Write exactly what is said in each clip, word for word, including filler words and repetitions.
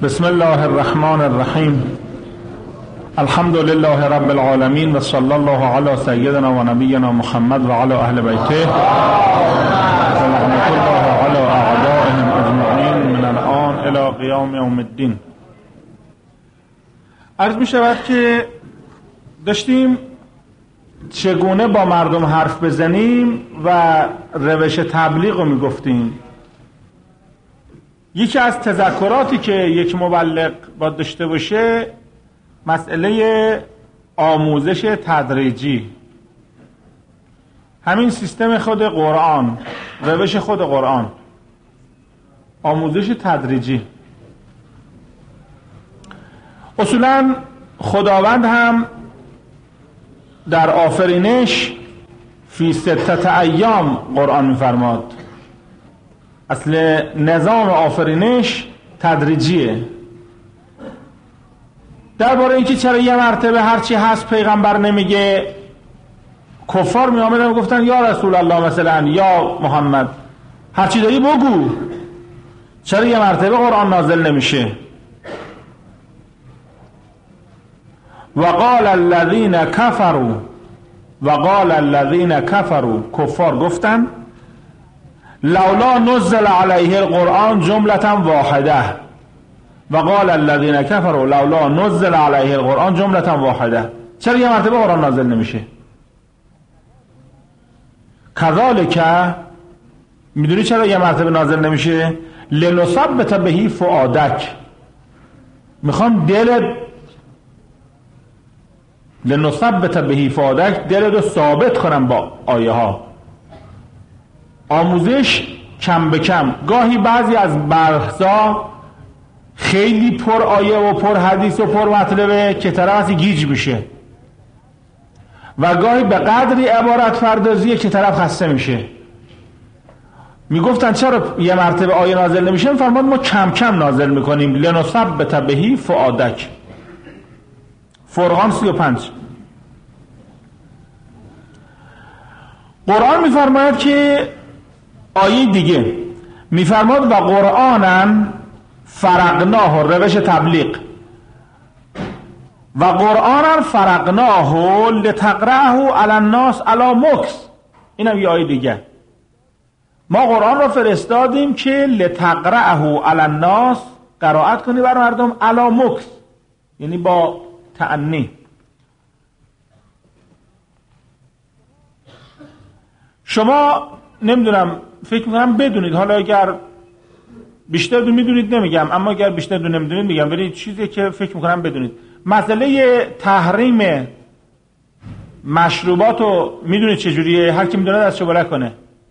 بسم الله الرحمن الرحیم. الحمد لله رب العالمین و صلی الله علی سیدنا و نبینا محمد و علی اهل بیته و رحمت الله علی اعدائهم اجمعین من الان الی قیام یوم الدین. عرض می شود که داشتیم چگونه با مردم حرف بزنیم و روش تبلیغ رو می گفتیم. یکی از تذکراتی که یک مبلغ باید داشته باشه مسئله آموزش تدریجی، همین سیستم خود قرآن، روش خود قرآن، آموزش تدریجی. اصولا خداوند هم در آفرینش فی ستت ایام قرآن می‌فرماد. اصل نظام آفرینش تدریجیه. درباره اینکه چرا یه مرتبه هرچی هست پیغمبر نمیگه، کفار می آمدن و گفتن یا رسول الله، مثلا یا محمد هرچی داری بگو، چرا یه مرتبه قرآن نازل نمیشه؟ وقال الذين كفروا وقال الذين كفروا کفار گفتن لولا نزل علیه القرآن جملة واحده وقال الذين كفروا لولا نزل علیه القرآن جملة واحده. چرا یه مرتبه قرآن نازل نمیشه؟ کذالک، میدونی چرا یه مرتبه نازل نمیشه؟ لنثبت به فؤادک، میخوام دلت لنثبت به فؤادک، دلت رو ثابت کنم با آیه ها. آموزش کم به کم، گاهی بعضی از بحثا خیلی پر آیه و پر حدیث و پر مطلبه که طرف اصلا گیج میشه، و گاهی به قدری عبارت فردازیه که طرف خسته میشه. میگفتن چرا یه مرتبه آیه نازل نمیشه؟ میفرماد ما کم کم نازل میکنیم. لنثبت به فؤادک، فرقان سی و پنج. قرآن میفرماید که آیه دیگه میفرماد و قرآنن فرقناه، روش تبلیغ، و قرآنن فرقناه لتقرأه علی الناس علی مکث. اینم یه آیه دیگه، ما قرآن رو فرستادیم که لتقرأه علی الناس، قرائت کنی بر مردم، علی مکث یعنی با تأنی. شما نمیدونم، فکر میکنم بدونید، حالا اگر بیشتر دون میدونید نمیگم، اما اگر بیشتر دون نمیدونید میگم، ولی چیزی که فکر میکنم بدونید، مسئله تحریم مشروبات رو میدونید چجوریه؟ هر کی میدونه دست شو کنه.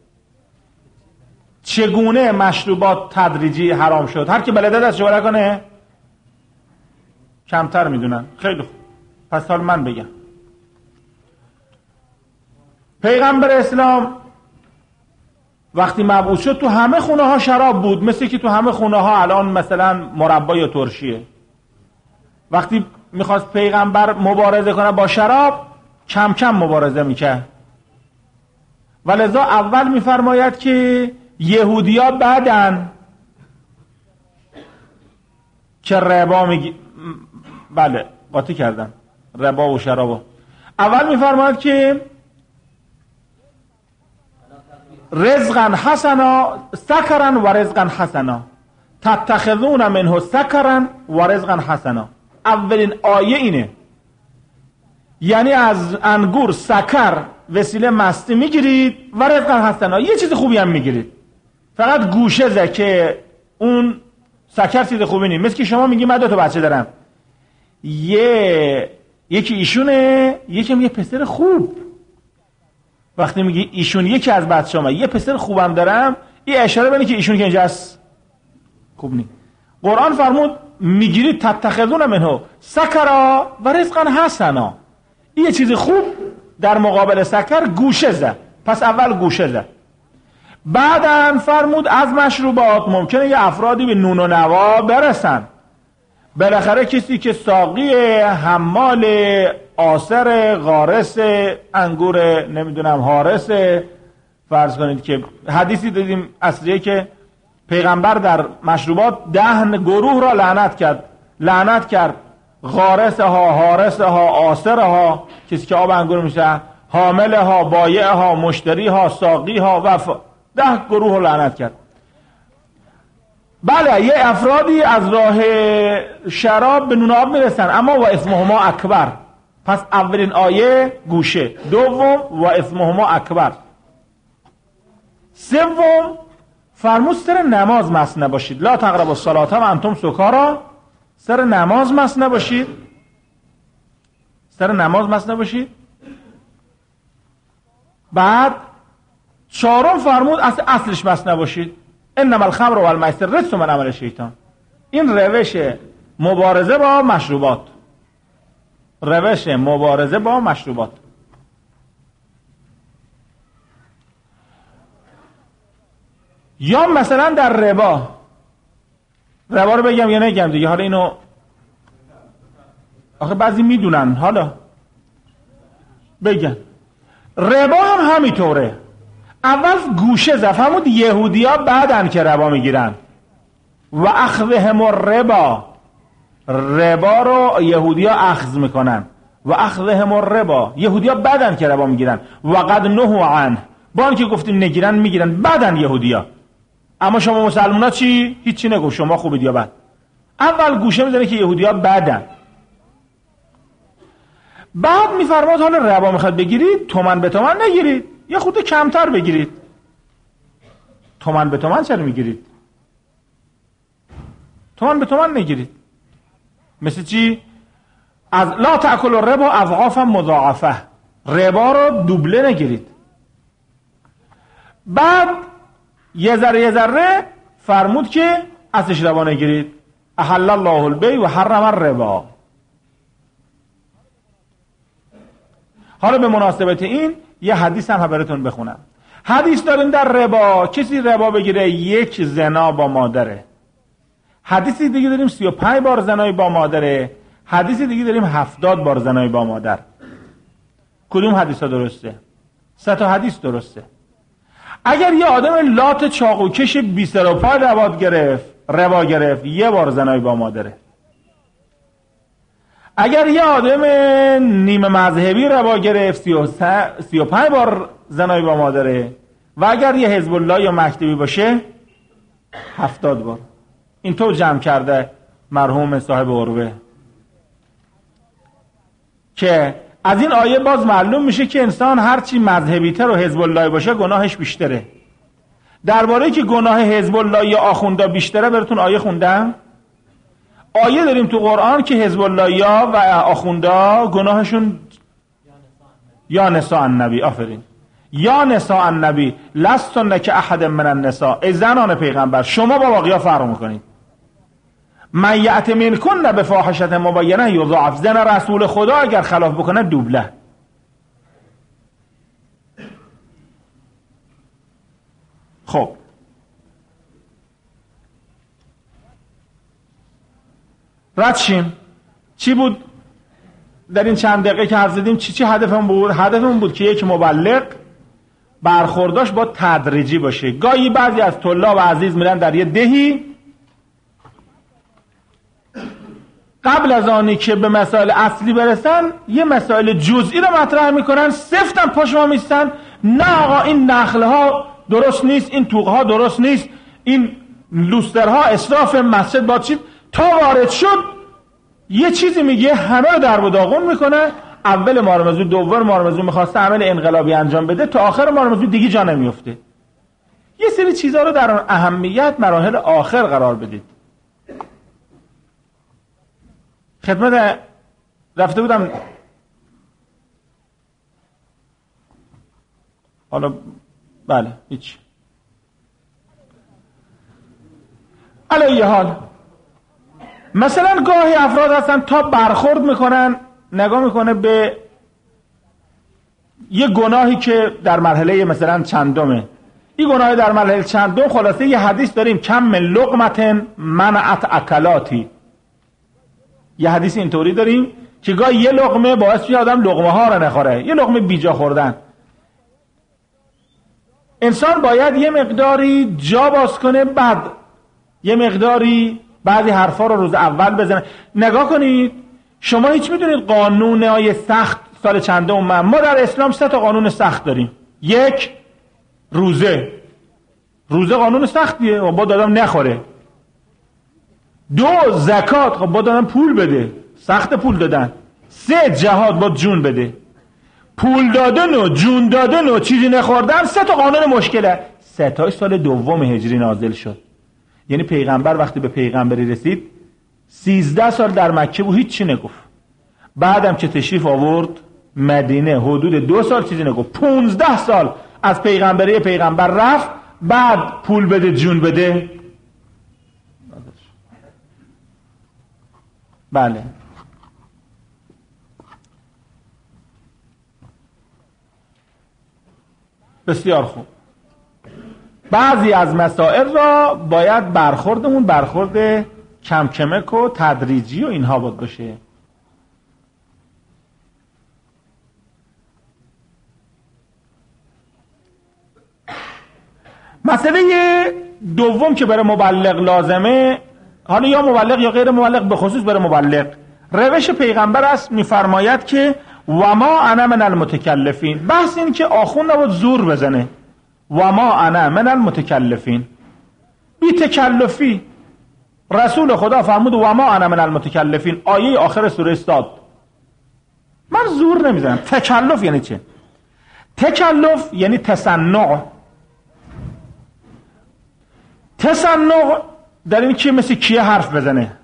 چگونه مشروبات تدریجی حرام شد؟ هر کی بلده دست شو کنه. کمتر میدونن. خیلی خوب، پس حال من بگم. پیغمبر اسلام وقتی مبعوث شد تو همه خونه ها شراب بود، مثل که تو همه خونه ها الان مثلا مربا یا ترشیه. وقتی میخواست پیغمبر مبارزه کنه با شراب، کم کم مبارزه میکرد. ولذا اول میفرماید که یهودیا بعدن که ربا میگی، بله قاطی کردن ربا و شرابو. اول میفرماید که رزقا حسنا سکرا و رزقا حسنا تتخذون منه سکرا و رزقا حسنا. اولین آیه اینه، یعنی از انگور سکر وسیله مستی میگیرید و رزقا حسنا، یه چیز خوبی هم میگیرید. فقط گوشه زه که اون سکر چیز خوبی نیست. مثل که شما میگی من دو تا بچه دارم، یه یکی ایشونه، یکی هم یه پسر خوب. وقتی میگی ایشون یکی از بچه‌ها، یه پسر خوبم دارم، این اشاره بینه که ایشون که اینجاست خوب نیست. قرآن فرمود میگیرید تتخذون منه سکرا و رزقا حسنا، این یه چیز خوب در مقابل سکر گوشه زد. پس اول گوشه زد، بعدن فرمود از مشروبات ممکنه یه افرادی به نون و نوا برسن. بالاخره کسی که ساقی، حمال، آثر، غارس، انگور نمیدونم حارس، فرض کنید که حدیثی دیدیم اصلیه که پیغمبر در مشروبات ده گروه را لعنت کرد لعنت کرد غارسها، حارسها، آسرها، کسی که آب انگور میشه، حاملها، بایعها، مشتریها، ساقیها و ف... ده گروه را لعنت کرد. بله یه افرادی از راه شراب به نون آب میرسن، اما و اسمهما اکبر. پس اولین آیه گوشه، دوم و اسمهما اکبر، سوم فرمود سر نماز مست نباشید، لا تقربوا الصلاة و انتم سکارا، سر نماز مست نباشید، سر نماز مست نباشید. بعد چهارم فرمود اصل اصلش مست نباشید، انما الخمر و المیسر رجس من عمل شیطان. این روش مبارزه با مشروبات، روش مبارزه با مشروبات. یا مثلا در ربا، ربا رو بگم یا نگم دیگه، حالا اینو آخه بعضی میدونن، حالا بگم ربا هم همینطوره. اول گوشه زد، فرمود یهودی ها بعدن که ربا میگیرن و اخذهم الربا، ربا رو یهودی ها اخذ میکنن و اخذهم الربا، یهودی ها بعدن که ربا میگیرن و قد نهوا عنه، با اینکه گفتیم نگیرن میگیرن، بعدن یهودی ها. اما شما مسلمان ها چی؟ هیچی نگو، شما خوبید یا بد. اول گوشه میزنه که یهودی ها بعدن. بعد میفرماد حالا ربا میخواد بگیرید تومن به تومن نگیرید، یه خود کمتر بگیرید. تومن به تومن چرا میگیرید؟ تومن به تومن نگیرید. مثل چی؟ از لا تأکلوا الربا اضعافا مضاعفه، ربا رو دوبله نگیرید. بعد یه ذره یه ذره فرمود که ازش ربا نگیرید، احل الله البیع و حرم الربا. حالا به مناسبت این یه حدیث هم براتون بخونم. حدیث داریم در ربا، کسی ربا بگیره یک زنا با مادره. حدیثی دیگه داریم سی و پنج بار زنای با مادره. حدیثی دیگه داریم هفتاد بار زنای با مادر. کدوم حدیث ها درسته؟ سه تا حدیث درسته. اگر یه آدم لات چاقوکش بی سر و پای ربا گرفت ربا گرفت یه بار زنای با مادره. اگر یه آدم نیمه مذهبی ربا گرفت سی و پنج بار زنای با مادره. و اگر یه حزب الله یا مکتبی باشه هفتاد بار. این تو جمع کرده مرحوم صاحب عروه. که از این آیه باز معلوم میشه که انسان هرچی مذهبی تر و حزب الله باشه گناهش بیشتره. درباره که گناه حزب الله یا آخوندا بیشتره براتون آیه خوندم. آیه داریم تو قرآن که حزب الله یا و آخوندا گناهشون یا نساء النبی، آفرین، یا نساء النبی لستن که احد من النساء، ای زنان پیغمبر شما با باقیا فرق میکنید. من یأت منکن بفاحشة مبینه یضاعف، زن رسول خدا اگر خلاف بکنه دوبله. خب رد شیم. چی بود در این چند دقیقه که حرف زدیم؟ چی چی هدفمون بود؟ هدفمون بود که یک مبلغ برخورداش با تدریجی باشه. گاهی بعضی از طلاب عزیز میرن در یه دهی، قبل از آنی که به مسائل اصلی برسن یه مسائل جزئی رو مطرح میکنن، سفتن پا ما میستن، نه آقا این نخله ها درست نیست، این توقه ها درست نیست، این لوسترها اسراف مسجد باید چید. تا وارد شد یه چیزی میگه، همه رو در و داغون میکنه. اول مارمزو، دوم مارمزو میخواسته عمل انقلابی انجام بده، تا آخر مارمزو دیگه جا نمیفته. یه سری چیزها رو در اهمیت مراحل آخر قرار بدید. خدمت رفته بودم، حالا بله هیچ علیه حال. مثلا گاهی افراد هستن تا برخورد میکنن، نگاه میکنه به یه گناهی که در مرحله مثلا چندمه، این گناهی در مرحله چندم، خلاصه یه حدیث داریم کم من لقمتن منعت اکلاتی، یه حدیث اینطوری داریم که گاهی یه لقمه باعث میشه آدم لقمه ها رو نخوره، یه لقمه بیجا خوردن. انسان باید یه مقداری جا باز کنه، بعد یه مقداری بعضی حرفا رو روز اول بزنن. نگاه کنید شما هیچ میدونید قانونهای سخت سال چنده اومد؟ ما در اسلام سه تا قانون سخت داریم. یک، روزه. روزه قانون سختیه، با دادم نخوره. دو، زکات، خب با دادم پول بده، سخت پول دادن. سه، جهاد، با جون بده. پول دادن و جون دادن و چیزی نخوردن سه تا قانون مشکله. سه تاش سال دوم هجری نازل شد. یعنی پیغمبر وقتی به پیغمبری رسید سیزده سال در مکه بود، هیچ چی نگفت. بعدم که تشریف آورد مدینه حدود دو سال چیزی نگفت. پونزده سال از پیغمبری پیغمبر رفت، بعد پول بده جون بده. بله بسیار خوب. بعضی از مسائل را باید برخوردمون برخورد کم کمک و تدریجی و اینها بود باشه. مسئله دوم که برای مبلغ لازمه، حالا یا مبلغ یا غیر مبلغ، به خصوص برای مبلغ روش پیغمبر است، میفرماید که و ما انا من المتکلفین. بحث این که آخوند نباید زور بزنه. و ما انا من المتکلفین، بی تکلفی. رسول خدا فرمود و ما انا من المتکلفین، آیه آخر سوره صاد. من زور نمیزنم. تکلف یعنی چه؟ تکلف یعنی تصنع. تصنع در این که مثل کیه حرف بزنه،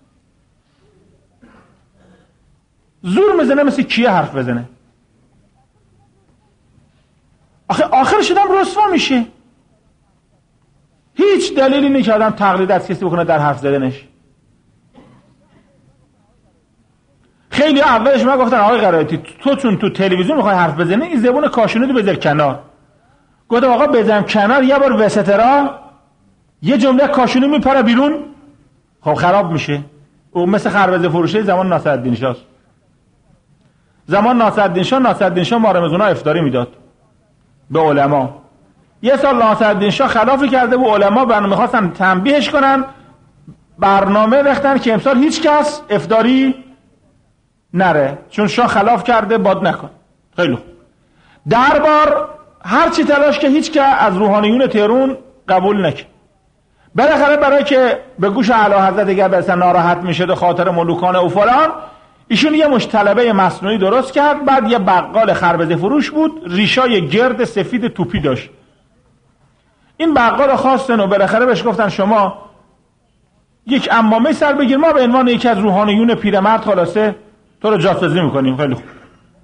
زور میزنه مثل کیه حرف بزنه. آخه آخرش آدم رسوا میشه. هیچ دلیلی نیست که آدم تقلید از کسی بکنه در حرف زدنش. خیلی اولش من گفتن آقای قرائتی تو چون تو تلویزیون میخوای حرف بزنی این زبون کاشونی رو بذار کنار. گفتم آقا بزنم کنار، یه بار وسط را یه جمله کاشونی میپره بیرون، خب خراب میشه. او مثل خربزه فروشه زمان ناصرالدین شاه. زمان ناصرالدین شاه ناصرالدین شاه مارمزونا افطاری میداد به علما. یه سال ناصرالدین شاه خلافی کرده و علما برنامه میخواستن تنبیهش کنن، برنامه ریختن که امسال هیچ کس افطاری نره چون شاه خلاف کرده، باد نکن. خیلی خوب. دربار هر چی تلاش که هیچ کس از روحانیون تهران قبول نکرد. بالاخره برای که به گوش اعلی حضرت دیگر برسن ناراحت میشد و خاطر ملوکانه و فلان، ایشون یه مش طلبه مصنوعی درست کرد. بعد یه بقال خربزه فروش بود، ریشای گرد سفید توپی داشت. این بقال خواستن و بالاخره بهش گفتن شما یک عمامه سر بگیر، ما به عنوان یکی از روحانیون پیرمرد خلاصه تو رو جاسوسی میکنیم. خیلی خوب.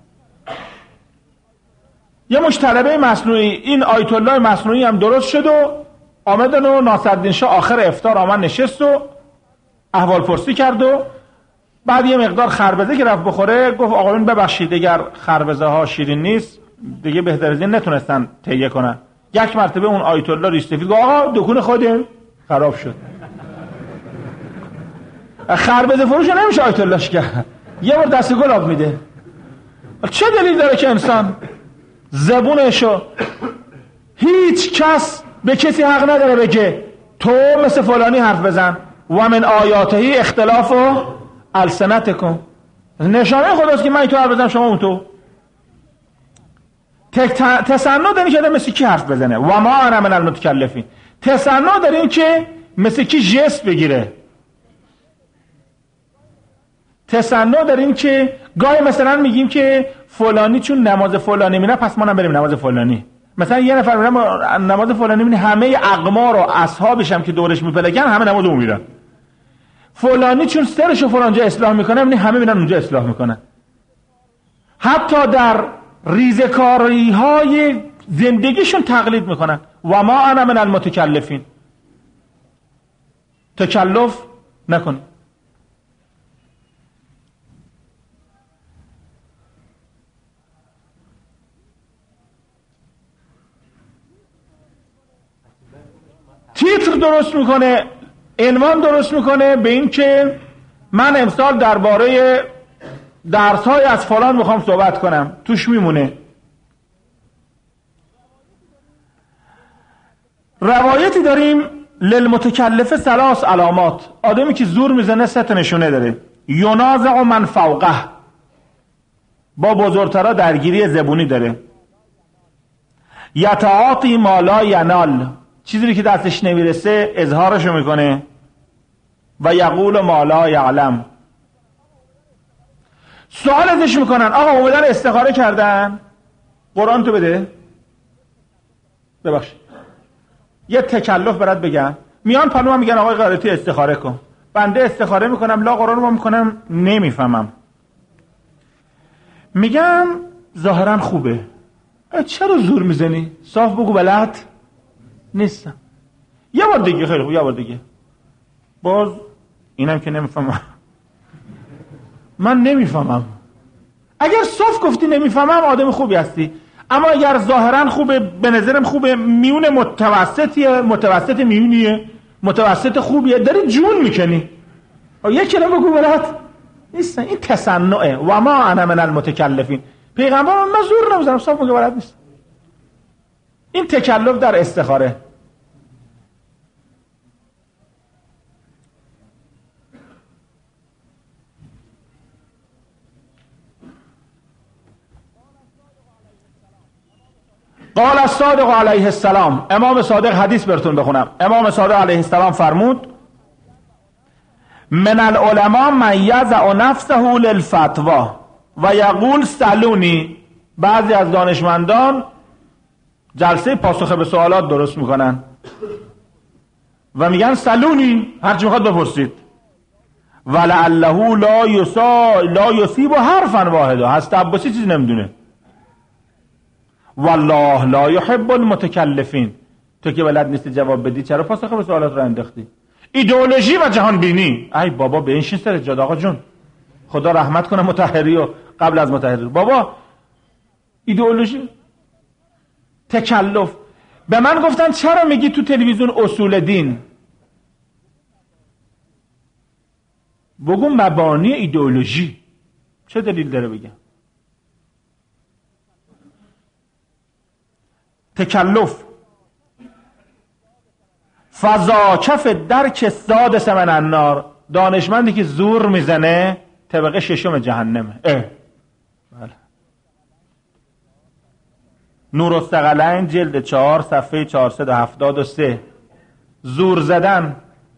یه مش طلبه مصنوعی، این آیت الله مصنوعی هم درست شد و آمدن و ناصرالدین شاه آخر افطار آمد نشست و احوال پرسی کرد و بعد یه مقدار خربزه که رفت بخوره گفت آقایون ببخشید دیگر خربزه ها شیرین نیست دیگه، بهتر از این نتونستن تهیه کنن. یک مرتبه اون آیت الله ریش سفید گفت آقا دکون خودم خراب شد. خربزه فروش نمیشه آیت اللهش کرد، یه بار دست گل آب میده. چه دلیل داره که انسان زبونشو، هیچ کس به کسی حق نداره بگه تو مثل فلانی حرف بزن. و من آیاته اختلاف و السنتکم، نشانه خداست که من تو حرف بزنم شما اون تو. تصنع دارین که مثل کی حرف بزنه. و ما انا من المتکلفین. تصنع دارین که مثل کی جست بگیره. تصنع دارین که گاهی مثلا میگیم که فلانی چون نماز فلانی میره پس ما هم بریم نماز فلانی. مثلا یه نفر میره نماز فلانی میره، همه اقمار و اصحابش هم که دورش میپلکن همه نماز اون میرن. فلانی چون سرشو فلانجا اصلاح میکنه یعنی همه میرن اونجا اصلاح میکنن. حتی در ریزکاری های زندگیشون تقلید میکنن. و ما انا من المتکلفین. تکلف نکن. تیتر درست میکنه، عنوان درست میکنه به این که من امسال درباره درس‌های از فلان میخوام صحبت کنم، توش میمونه. روایتی داریم للمتکلف ثلاث علامات، آدمی که زور میزنه سه تا نشونه داره. ینازع من فوقه، با بزرگترا درگیری زبونی داره. یتعاطی ما لا ینال، چیزی که دستش نمیرسه اظهارشو میکنه. و یقول ما لا یعلم، سوال ازش میکنن آقا اومدن استخاره کردن، قرآن تو بده. ببخشید یه تکلف برات بگم، میان پلو من میگن آقای قرائتی استخاره کن، بنده استخاره میکنم لا قرآن رو میکنم نمیفهمم، میگم ظاهرا خوبه، چرا زور میزنی؟ صاف بگو بلد نیستم. یه بار دیگه، خیلی خوب، یه بار دیگه، باز اینم که نمیفهمم. من نمیفهمم. اگر صاف گفتی نمیفهمم آدم خوبی هستی، اما اگر ظاهرا خوبه، به نظرم خوبه، میون متوسطیه، متوسط میونیه، متوسط خوبیه، داری جون میکنی، یک کلمه بگو بلد نیستن. این تصنعه. و ما انا من المتکلفین، پیغمبر من زور نمیزنم، صاف بگو بلد نیست. این تکلف در استخاره. قال الصادق علیه السلام، امام صادق حدیث براتون بخونم. امام صادق علیه السلام فرمود من العلماء من یضع نفسه للفتوا و یقول سلونی. بعضی از دانشمندان جلسه پاسخ به سوالات درست میکنن و میگن سلونی، هرچی میخواد بپرسید. ولعله لا یصا لا یصیب حرفا واحدا، هست عباسی چیزی نمیدونه. والله لا یحب المتکلفین، تو که بلد نیستی جواب بدی چرا پاسخ به سوالات رو انداختی؟ ایدئولوژی و جهان بینی. ای بابا بنشین سر جات آقا جون، خدا رحمت کنه مطهری و قبل از مطهری. بابا ایدئولوژی، تکلف. به من گفتن چرا میگی تو تلویزیون اصول دین؟ بگو مبانی ایدئولوژی، چه دلیل داره بگم؟ تکلف. فضا کف درک سادس من النار، دانشمندی که زور میزنه طبقه ششم جهنمه. اه بله. نور الثقلین جلد چهار صفحه چهارصد و هفتاد و سه. زور زدن.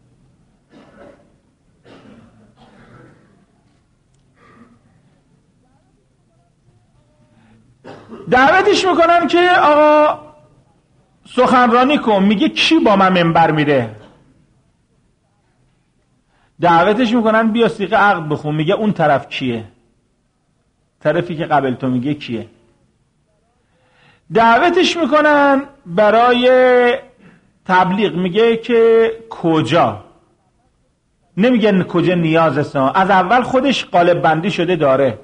دعوتش میکنن که آقا سخنرانی کن، میگه کی با من منبر میره؟ دعوتش میکنن بیا صیغه عقد بخون، میگه اون طرف کیه؟ طرفی که قبل تو میگه کیه؟ دعوتش میکنن برای تبلیغ، میگه که کجا؟ نمیگه کجا نیاز است، از اول خودش قالب بندی شده داره.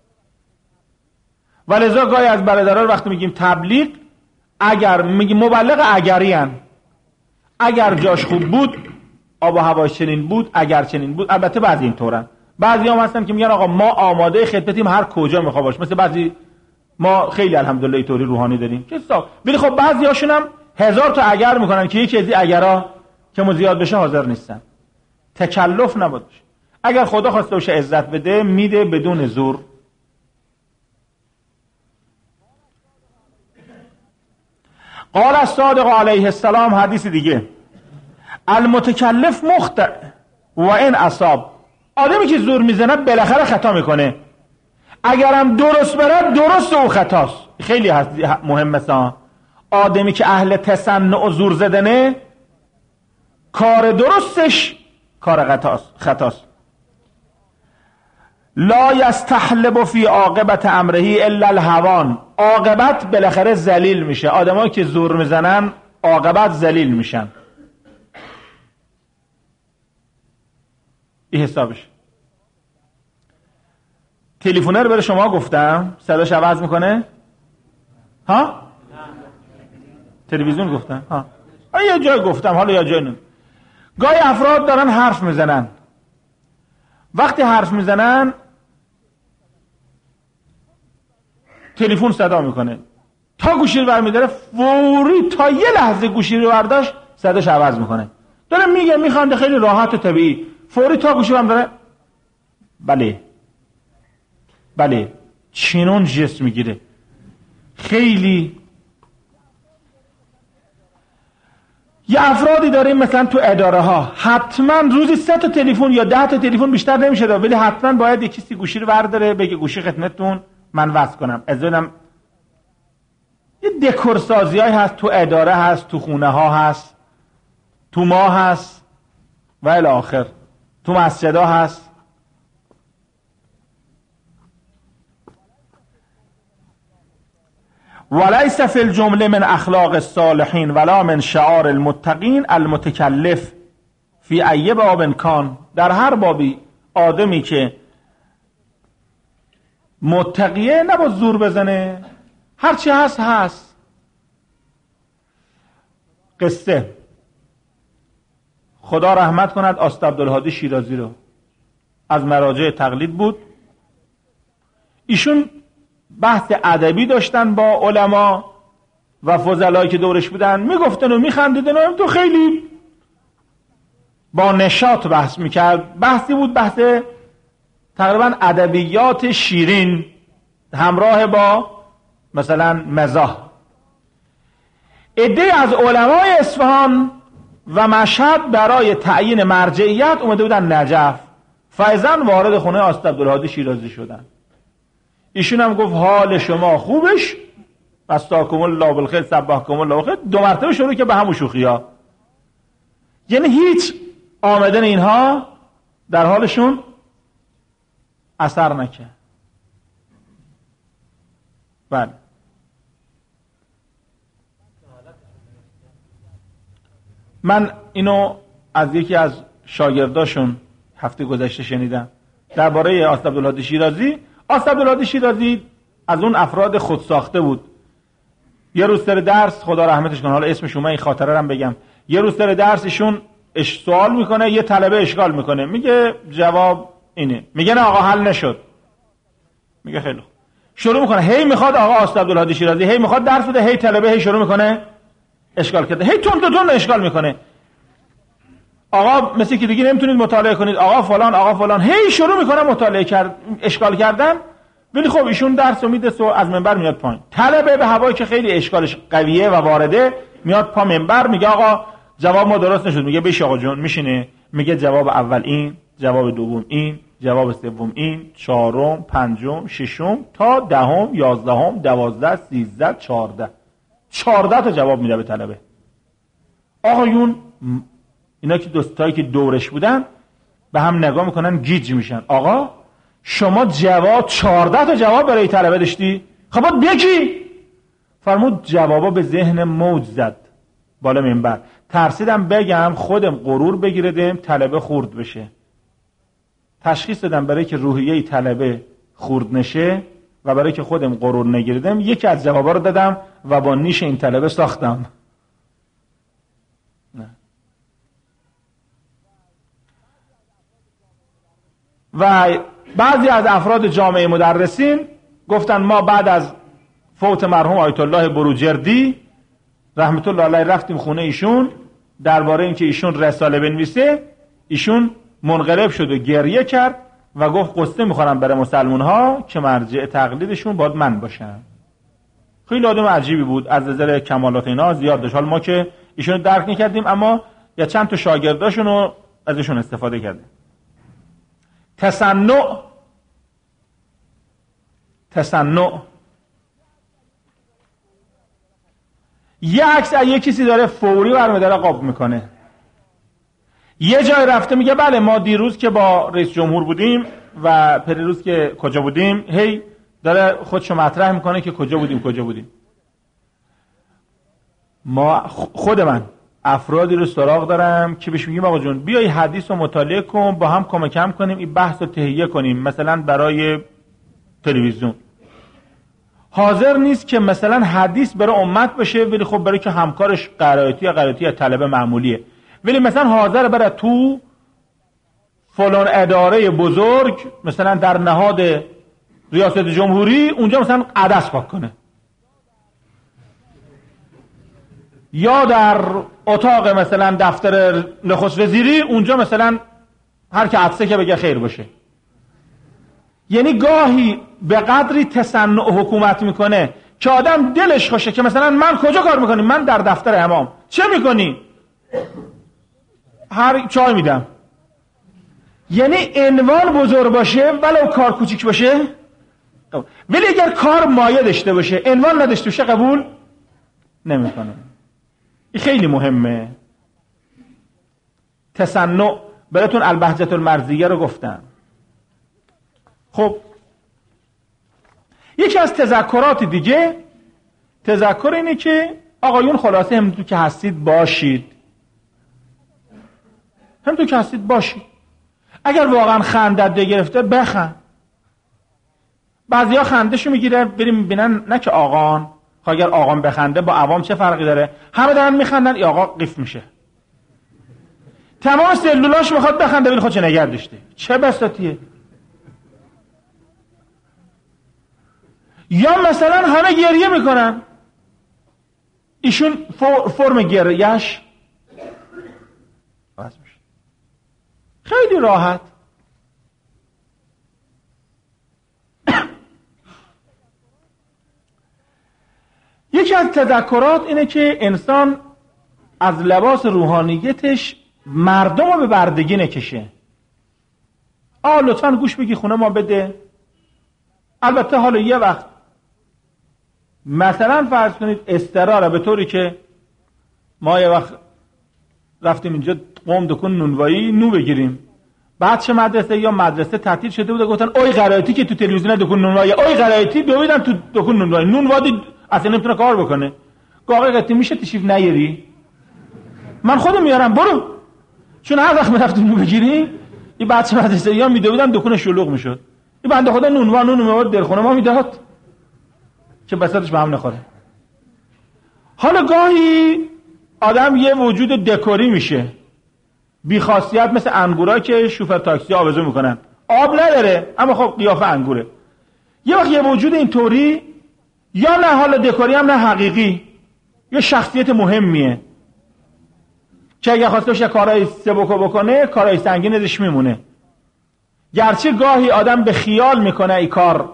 ولذا گاهی از برادرها وقتی میگیم تبلیغ، اگر میگیم مبلغ اگری ان، اگر جاش خوب بود، آب و هواش چنین بود، اگر چنین بود. البته بعضی اینطورن، بعضی هم هستن که میگن آقا ما آماده خدمتیم هر کجا میخواد باشه. مثل بعضی ما خیلی الحمدلله اینطوری روحانی داریم که صاحب، ولی خب بعضی هاشون هم هزار تا اگر میکنن که یکی از این اگرا که ما زیاد بشه حاضر نیستن. تکلف نباشه. اگر خدا خواسته باشه عزت بده میده بدون زور. قال الصادق علیه السلام، حدیث دیگه، المتکلف مخطئ و این اصاب، آدمی که زور میزنه بالاخره خطا میکنه، اگرم درست بره درست او خطاست. خیلی مهم مثلا آدمی که اهل تصنع و زور زدنه، کار درستش کار خطاست خطاست. لا یستحلب فی عاقبت امره الا الهوان، عاقبت بالاخره ذلیل میشه. آدمایی که زور میزنن عاقبت ذلیل میشن. این حسابش. تلفنه رو برای شما گفتم صداش عوض میکنه؟ ها؟ تلویزیون گفتم؟ ها. یه جای گفتم، حالا یا جای نم. گاهی افراد دارن حرف میزنن، وقتی حرف میزنن تلفن صدا میکنه، تا گوشی رو برمیداره فوری تا یه لحظه گوشی رو برداشت صداش عوض میکنه. داره میگه میخنده خیلی راحت و طبیعی، فوری تا گوشی هم داره بله بله چنون جست میگیره. خیلی یه افرادی داریم مثلا تو اداره ها حتما روزی سه تا تلفن یا ده تا تلفن بیشتر نمیشه داد، ولی حتما باید یک کسی گوشی رو برداره بگه گوشی خدمتتون من وصل کنم. از اونم یه دکور سازیای هست تو اداره هست، تو خونه ها هست، تو ما هست و الی آخر، تو مسجدها هست. وليس في الجمله من اخلاق الصالحین ولا من شعار المتقین المتکلف فی ای باب کان. در هر بابی آدمی که متقیه نباید زور بزنه، هرچی هست هست. قصه خدا رحمت کند آست عبدالهادی شیرازی رو، از مراجع تقلید بود. ایشون بحث ادبی داشتن با علما و فضلایی که دورش بودن، میگفتن و میخندیدن و تو خیلی با نشاط بحث میکرد. بحثی بود بحث تقریبا ادبیات شیرین همراه با مثلا مزاح. عده از علمای اصفهان و مشهد برای تعیین مرجعیت اومده بودن نجف، فایزن وارد خونه آست عبدالهادی شیرازی شدن. ایشون هم گفت حال شما خوبش؟ استاکم الله بالخیر صبحکم الله بالخیر. دو مرتبه شروع که به همون شوخی‌ها، یعنی هیچ آمدن اینها در حالشون اثر نکرد. بله من اینو از یکی از شاگرداشون هفته گذشته شنیدم درباره آست عبدالهادی شیرازی. آست عبدالهادی شیرازی از اون افراد خود ساخته بود. یه روز سر درس، خدا رحمتش کنه، حالا اسمش اومد این خاطره رو بگم، یه روز سر درس ایشون سوال میکنه، یه طلبه اشکال میکنه، میگه جواب اینه، میگه نه آقا حل نشد. میگه خیلی خوب. شروع میکنه هی میخواد آقا آست عبدالهادی شیرازی هی میخواد درس بده، هی طلبه هی شروع میکنه اشکال کرده، هی تون تون اشکال میکنه. آقا مثل که دیگه نمیتونید مطالعه کنید، آقا فلان آقا فلان، هی شروع میکنه مطالعه کرد اشکال کردن. ولی خب ایشون درس رو میده، از منبر میاد پایین. طلبه به هوایی که خیلی اشکالش قویه و وارده میاد پا منبر، میگه آقا جواب ما درست نشد. میگه بشه آقا جون، میشینه میگه جواب اول این، جواب دوم این، جواب سوم این، چهارم، پنجم، ششم تا دهم، یازدهم، دوازده، سیزده، چهارده. چهارده تا جواب میده به طلبه. آقایون اینا که دوستایی که دورش بودن به هم نگاه میکنن گیج میشن. آقا شما جواب چهارده تا جواب برای طلبه داشتی؟ خب باید بگی. فرمود جوابا به ذهن موج زد بالا منبر، ترسیدم بگم خودم غرور بگیردم طلبه خورد بشه. تشخیص دادم برای که روحیه طلبه خورد نشه و برای که خودم غرور نگیردم یکی از جوابا رو دادم و با نیش این طلبه ساختم. نه. و بعضی از افراد جامعه مدرسین گفتن ما بعد از فوت مرحوم آیت الله بروجردی رحمت الله علیه رفتیم خونه ایشون درباره اینکه ایشون رساله بنویسه. ایشون منقلب شد و گریه کرد و گفت قصه میخورم برای مسلمان ها که مرجع تقلیدشون باید من باشم. خیلی آدم عجیبی بود، از نظر کمالات اینا زیاد داشت. حالا ما که ایشون درک نکردیم اما یا چند تا شاگرداشون رو ازشون استفاده کردیم. تصنع تصنع یه عکس از یه کسی داره فوری برمی داره قاب میکنه. یه جای رفته میگه بله ما دیروز که با رئیس جمهور بودیم و پریروز که کجا بودیم، هی داره خودشو مطرح میکنه که کجا بودیم کجا بودیم. ما خود من افرادی رو سراغ دارم که بهش میگیم آقا جون بیای حدیث رو مطالعه کن، با هم کمک هم کنیم این بحث رو تهیه کنیم، مثلا برای تلویزیون. حاضر نیست که مثلا حدیث برای امت بشه، ولی خب برای که همکارش قرائتی یا قرائتی یا طلبه معمولیه، ولی مثلا حاضر برای تو فلان اداره بزرگ مثلا در نهاد ریاست جمهوری اونجا مثلا عدس پاک کنه. یا در اتاق مثلا دفتر نخست وزیری، اونجا مثلا هر که عطسه که بگه خیر باشه. یعنی گاهی به قدری تصنع حکومت میکنه که آدم دلش خوشه که مثلا من کجا کار میکنی؟ من در دفتر امام. چه میکنی؟ هر چای میدم. یعنی عنوان بزرگ باشه ولو کار کوچیک باشه، ولی اگر کار مایه داشته باشه عنوان نداشته باشه قبول نمیکنه. این خیلی مهمه. تصنع. براتون البهجة المرضیه رو گفتم. خب یکی از تذکرات دیگه، تذکر اینه که آقایون خلاصه همونطور که هستید باشید، همونطور که هستید باشید. اگر واقعا خندت گرفته بخند. بعضیا خندشو میگیره بریم میبینن نه که آقان، خب اگر آقان بخنده با عوام چه فرقی داره؟ همه دارن میخندن، ای آقا قیف میشه. تمام سلولاش میخواد بخنده ولی خودش نگه داشته. چه بساطیه. یا مثلا همه گریه میکنن، ایشون فرم گریهش خیلی راحت. یکی از تذکرات اینه که انسان از لباس روحانیتش مردم رو به بردگی نکشه. آه لطفاً گوش بگی خونه ما بده. البته حالا یه وقت مثلا فرض کنید استراره، به طوری که ما یه وقت رفتیم اینجا قوم دکون نونوایی نو بگیریم، بعد چه مدرسه یا مدرسه تعطیل شده بود، گفتن اوی قرائتی که تو تلویزیون دکون نونوایی، اوی قرائتی دویدن تو دکون نونوایی، نون وادی اصلا نمیتونه کار بکنه. گاهی قتی میشه تشریف نیاری، من خودم میارم برو. چون هر وقت میرفتیم نو بگیریم این بچه مدرسه یا میدویدن دکون شلوغ میشد، این بنده خدا نونوا نون مواد دلخونه ما میداد که بساطش به هم نخوره. حالا گاهی آدم یه وجود دکوری میشه بی خاصیت، مثل انگورا که شوفر تاکسی آویزون میکنن، آب نداره اما خب قیافه انگوره. یه وقت یه وجود اینطوری یا نه حالا دکوری هم نه حقیقی، یه شخصیت مهمیه که اگه خواسته باشه کارهای سبکو بکنه کارهای سنگین ازش میمونه. گرچه گاهی آدم به خیال میکنه ای کار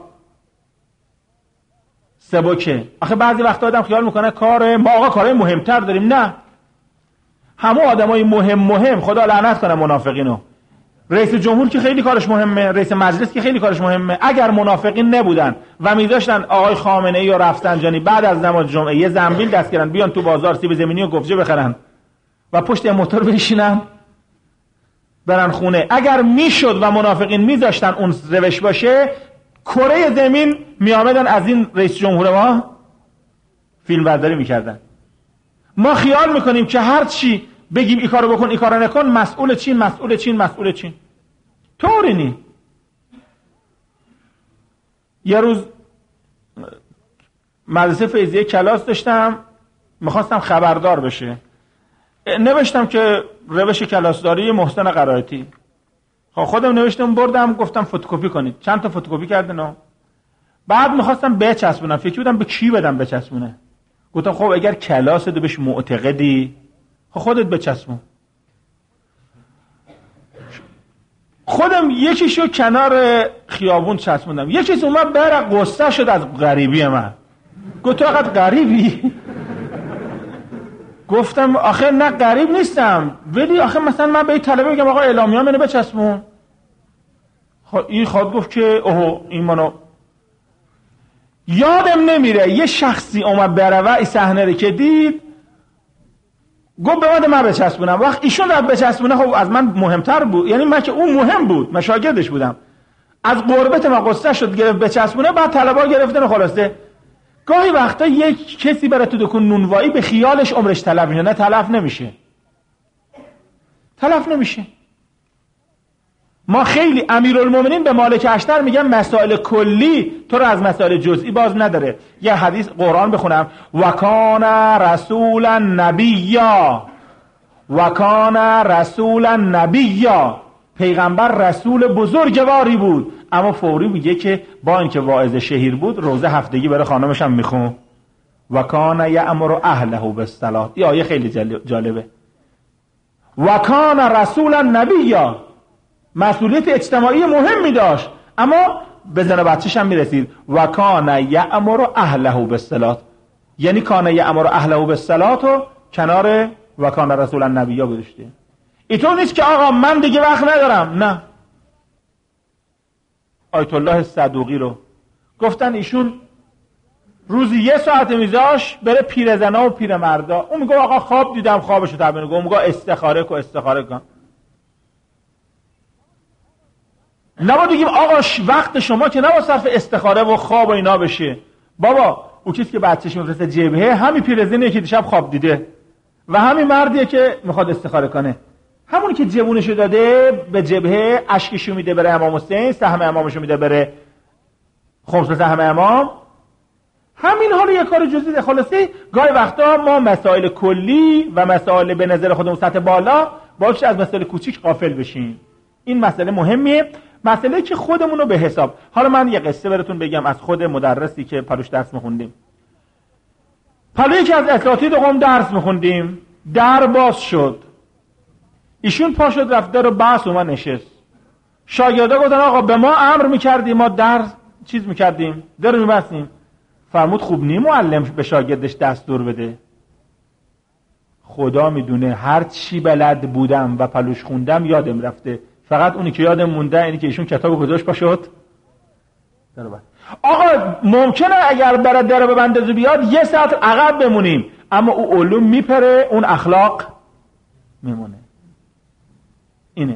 سبکه، آخه بعضی وقتا آدم خیال میکنه کار ما آقا کارهای مهمتر داریم. نه، همه آدمای مهم مهم خدا لعنت کنه منافقینو. رئیس جمهور که خیلی کارش مهمه، رئیس مجلس که خیلی کارش مهمه. اگر منافقین نبودن و میذاشتن آقای خامنه ای و رفسنجانی بعد از نماز جمعه یه زنبیل دست گیرن بیان تو بازار سیب زمینی و گفجه بخرن و پشت موتور بشینن برن خونه، اگر میشد و منافقین میذاشتن اون روش باشه، کره زمین میامدن از این رئیس جمهور ما فیلم برداری میکردن. ما خیال میکنیم که هر چی بگیم ای کارو بکن ای کارو نکن مسئول چین مسئول چین مسئول چین. طوری نی. یه روز مدرسه فیضیه کلاس داشتم، میخواستم خبردار بشه، نوشتم که روش کلاسداری محسن قرائتی. خب خودم نوشتم بردم گفتم فتوکپی کنید، چند تا فتوکپی کردن. بعد میخواستم بچسبونم، فکر بودم به کی بدم بچسبونه. گفتم خب اگر کلاس دو بهش معتقدی خب خودت بچسبون. خودم یکیشو کنار خیابون چسبوندم، یکیش اومد بره قصه شد از غریبی من، گفت تو فقط غریبی. گفتم آخه نه غریب نیستم، ولی آخه مثلا من به این طلبه بگم آقا اعلامیه منو بچسبون. خب این خواد گفت که اوه این منو یادم نمیره یه شخصی اومد بره و این صحنه رو که دید گفت به من من بچسبونم. وقت ایشون رفت بچسبونه خب از من مهمتر بود، یعنی من که اون مهم بود، من شاگردش بودم، از قربت ما قصه شد گرفت بچسبونه. بعد طلبا گرفتن. خلاصه گاهی وقتا یک کسی برای تو دکون نونوایی به خیالش عمرش تلف میشه. نه تلف نمیشه، تلف نمیشه. ما خیلی امیرالمومنین به مالک اشتر میگن مسائل کلی تو رو از مسائل جزئی باز نداره. یه حدیث قرآن بخونم، وکان رسولا نبیا، وکان رسولا نبیا، پیغمبر رسول بزرگواری بود. اما فوری میگه که با اینکه واعظ شهیر بود روزه هفتگی برای خانمش هم میخون و کان یأمر اهله بالصلاة. این آیه خیلی جالبه. و کان رسولا نبیا، مسئولیت اجتماعی مهمی داشت، اما به زن و بچه‌ش هم میرسید. و کان یأمر اهله بالصلاة، یعنی کان یأمر اهله بالصلاة و کنار و کان رسولا نبیا گذاشته. اینطور نیست که آقا من دیگه وقت ندارم. نه، آیت الله صدوقی رو گفتن ایشون روزی یه ساعت میذاش بره پیرزنا و پیرمردا. اون میگه آقا خواب دیدم، خوابشو تعبیر میگه. اون میگه استخاره کو استخاره کن. نباید بگیم آقا وقت شما که نباید صرف استخاره و خواب و اینا بشه. بابا او کسی که بچه‌ش میفرسته جبهه همین پیرزنیه که دیشب خواب دیده و همین مردیه که میخواد استخاره کنه. همونی که جوونشو داده به جبهه، اشکشو میده بره امام حسین، سهم امامشو میده بره خمس سهم امام. همین حالا یک کار جزئی. خلاصه گاهی وقتا ما مسائل کلی و مسائل به نظر خودمون سطح بالا باشه از مسائل کوچیک غافل بشیم. این مسئله مهمیه، مسئله که خودمون رو به حساب. حالا من یه قصه براتون بگم از خود مدرسی که پلوش درس میخوندیم. پلوی که از اساتید قم درس میخوندیم، در باز شد، ایشون پا شد رفت در بحث اومد نشست. شاگردا گفتن آقا به ما امر میکردیم، ما در چیز میکردیم، در میبستیم. فرمود خوب نی معلم به شاگردش دستور بده. خدا میدونه هر چی بلد بودم و پلوش خوندم یادم رفته، فقط اونی که یادم مونده اینی که ایشون کتابو گذاشت پا شد در بند. آقا ممکنه اگر برای در ببنده بیاد یه ساعت عقب بمونیم، اما او علوم میپره، اون اخلاق میمونه. اینه.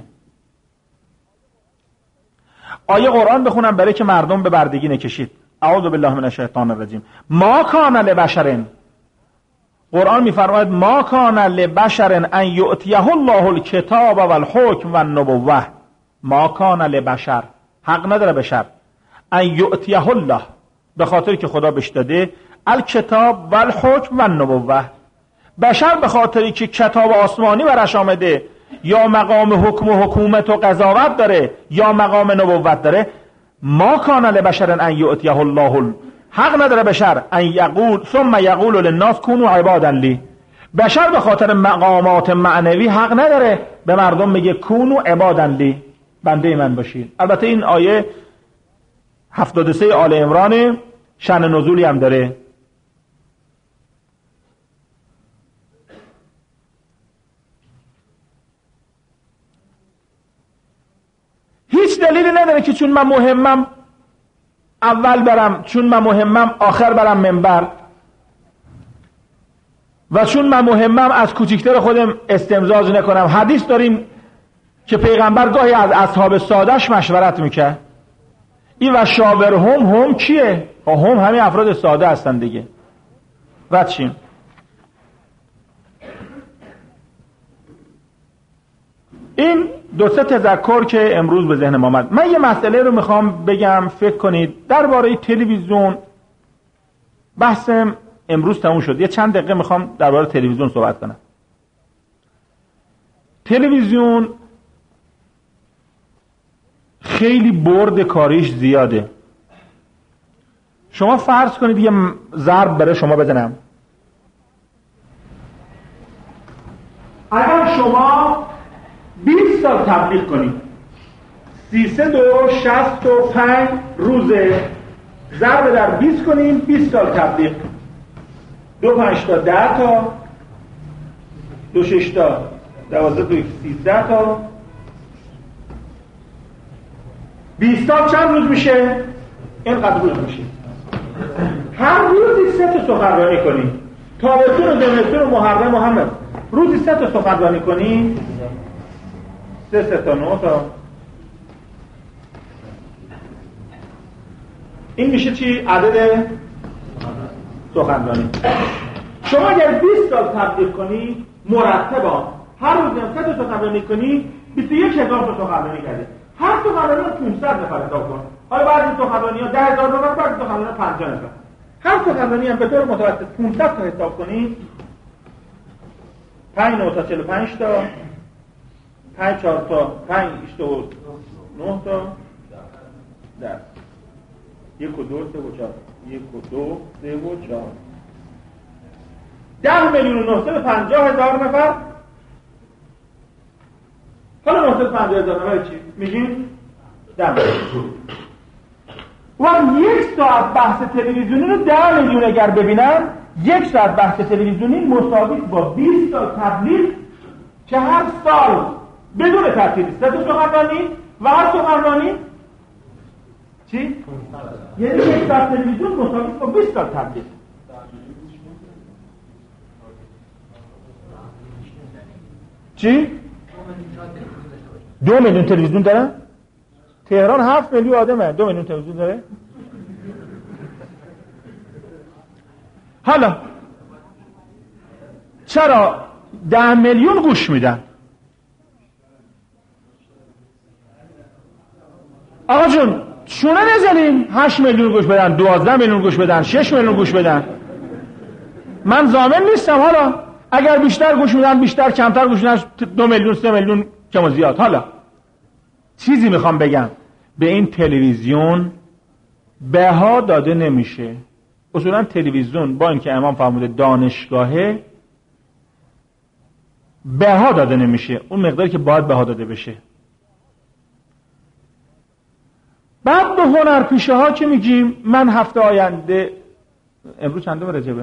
آیه قرآن بخونم برای که مردم به بردگی نکشید. اعوذ بالله من الشیطان الرجیم. ما کان لبشر، قرآن میفرماید ما کان لبشر ان یؤتیه الله الکتاب والحکم والنبوة. ما کان لبشر، حق نداره بشر، ان یؤتیه الله، به خاطر که خدا بهش داده الکتاب والحکم والنبوة. بشر به خاطری که کتاب آسمانی برش آمده، یا مقام حکم و حکومت و قضاوت داره یا مقام نبوت داره. ما کان لبشر ان یؤتیه الله، حق نداره بشر ان یقول ثم یقول للناس کونوا عبادا لی. بشر به خاطر مقامات معنوی حق نداره به مردم میگه کونوا عبادا لی، بنده من باشید. البته این آیه هفتاد و سه آل عمران، شأن نزولی هم داره. هیچ دلیلی نداره که چون من مهمم اول برم، چون من مهمم آخر برم منبر، و چون من مهمم از کوچکتر خودم استمزاج نکنم. حدیث داریم که پیغمبر گاهی از اصحاب سادهش مشورت میکرد. این و شاور هم هم کیه؟ هم همین افراد ساده هستن دیگه. و چیم؟ این دو سه تذکر که امروز به ذهن ما آمد. من یه مسئله رو میخوام بگم، فکر کنید درباره تلویزیون. بحث امروز تموم شد، یه چند دقیقه میخوام درباره تلویزیون صحبت کنم. تلویزیون خیلی برد کاریش زیاده. شما فرض کنید یه ضرب برای شما بزنم. اگر شما بیست سال تبلیغ کنید، سیصد و شصت و پنج روزه ضرب در بیست کنیم، بیست سال تبلیغ، دو پنج تا ده تا، دو شش تا دوازده تا سیزده تا، بیست سال چند روز میشه؟ اینقدر روز میشه. هر روزی سه تا سخنرانی کنیم، تابستون و زمستون و محرم و همه روزی سه تا سخنرانی کنیم، سه سه تا نه تا، این میشه چی؟ عدد سخنرانی. شما اگر بیست سال تبلیغ کنی مرتبا، هر روز هم سه تا سخنرانی کنی، بیست و یک هزار تا سخنرانی کردی. هر سخنرانی رو پانصد نفر حساب کن. حالا بعضی سخنرانی ها ده هزار نفر، بعضی سخنرانی ها پنجاه نفر. هر سخنرانی هم به طور متوسط پانصد تا حساب کنی، پنج نه تا چهل و پنج تا، پنج چهار تا، پنج تا نه تا، ده. یک و دو، سه و چهار. یک و دو، سه و چهار. ده میلیون و نهصد و پنجاه هزار نفر. حالا نهصد و پنجاه هزار نفر چی؟ میگیم ده میلیون. و یک ساعت بحث تلویزیونی رو ده میلیون اگر ببینن، یک ساعت بحث تلویزیونی مساوی با بیست تا تبلیغ که هر سال بدون ترتیب سه تا سخنرانی و هر سخنرانی چی؟ یعنی یک ساعت تلویزیون مساوی با بیست تا تبلیغ. چی؟ دو میلیون تلویزیون داره؟ تهران هفت میلیون آدمه، دو میلیون تلویزیون داره؟ حالا چرا ده میلیون گوش میدن؟ آقا جون شونه نزنین هشت میلیون گوش بدن، دوازده میلیون گوش بدن، شش میلیون گوش بدن. من ضامن نیستم. حالا اگر بیشتر گوش میدن بیشتر، کمتر گوش میدن دو میلیون سه میلیون کم و زیاد. حالا چیزی میخوام بگم، به این تلویزیون بها داده نمیشه. اصولا تلویزیون با اینکه امام فرموده دانشگاهه، بها داده نمیشه اون مقداری که باید بها داده بشه. بعد به هنرپیشه ها که میگیم، من هفته آینده، امروز چندم رجبه؟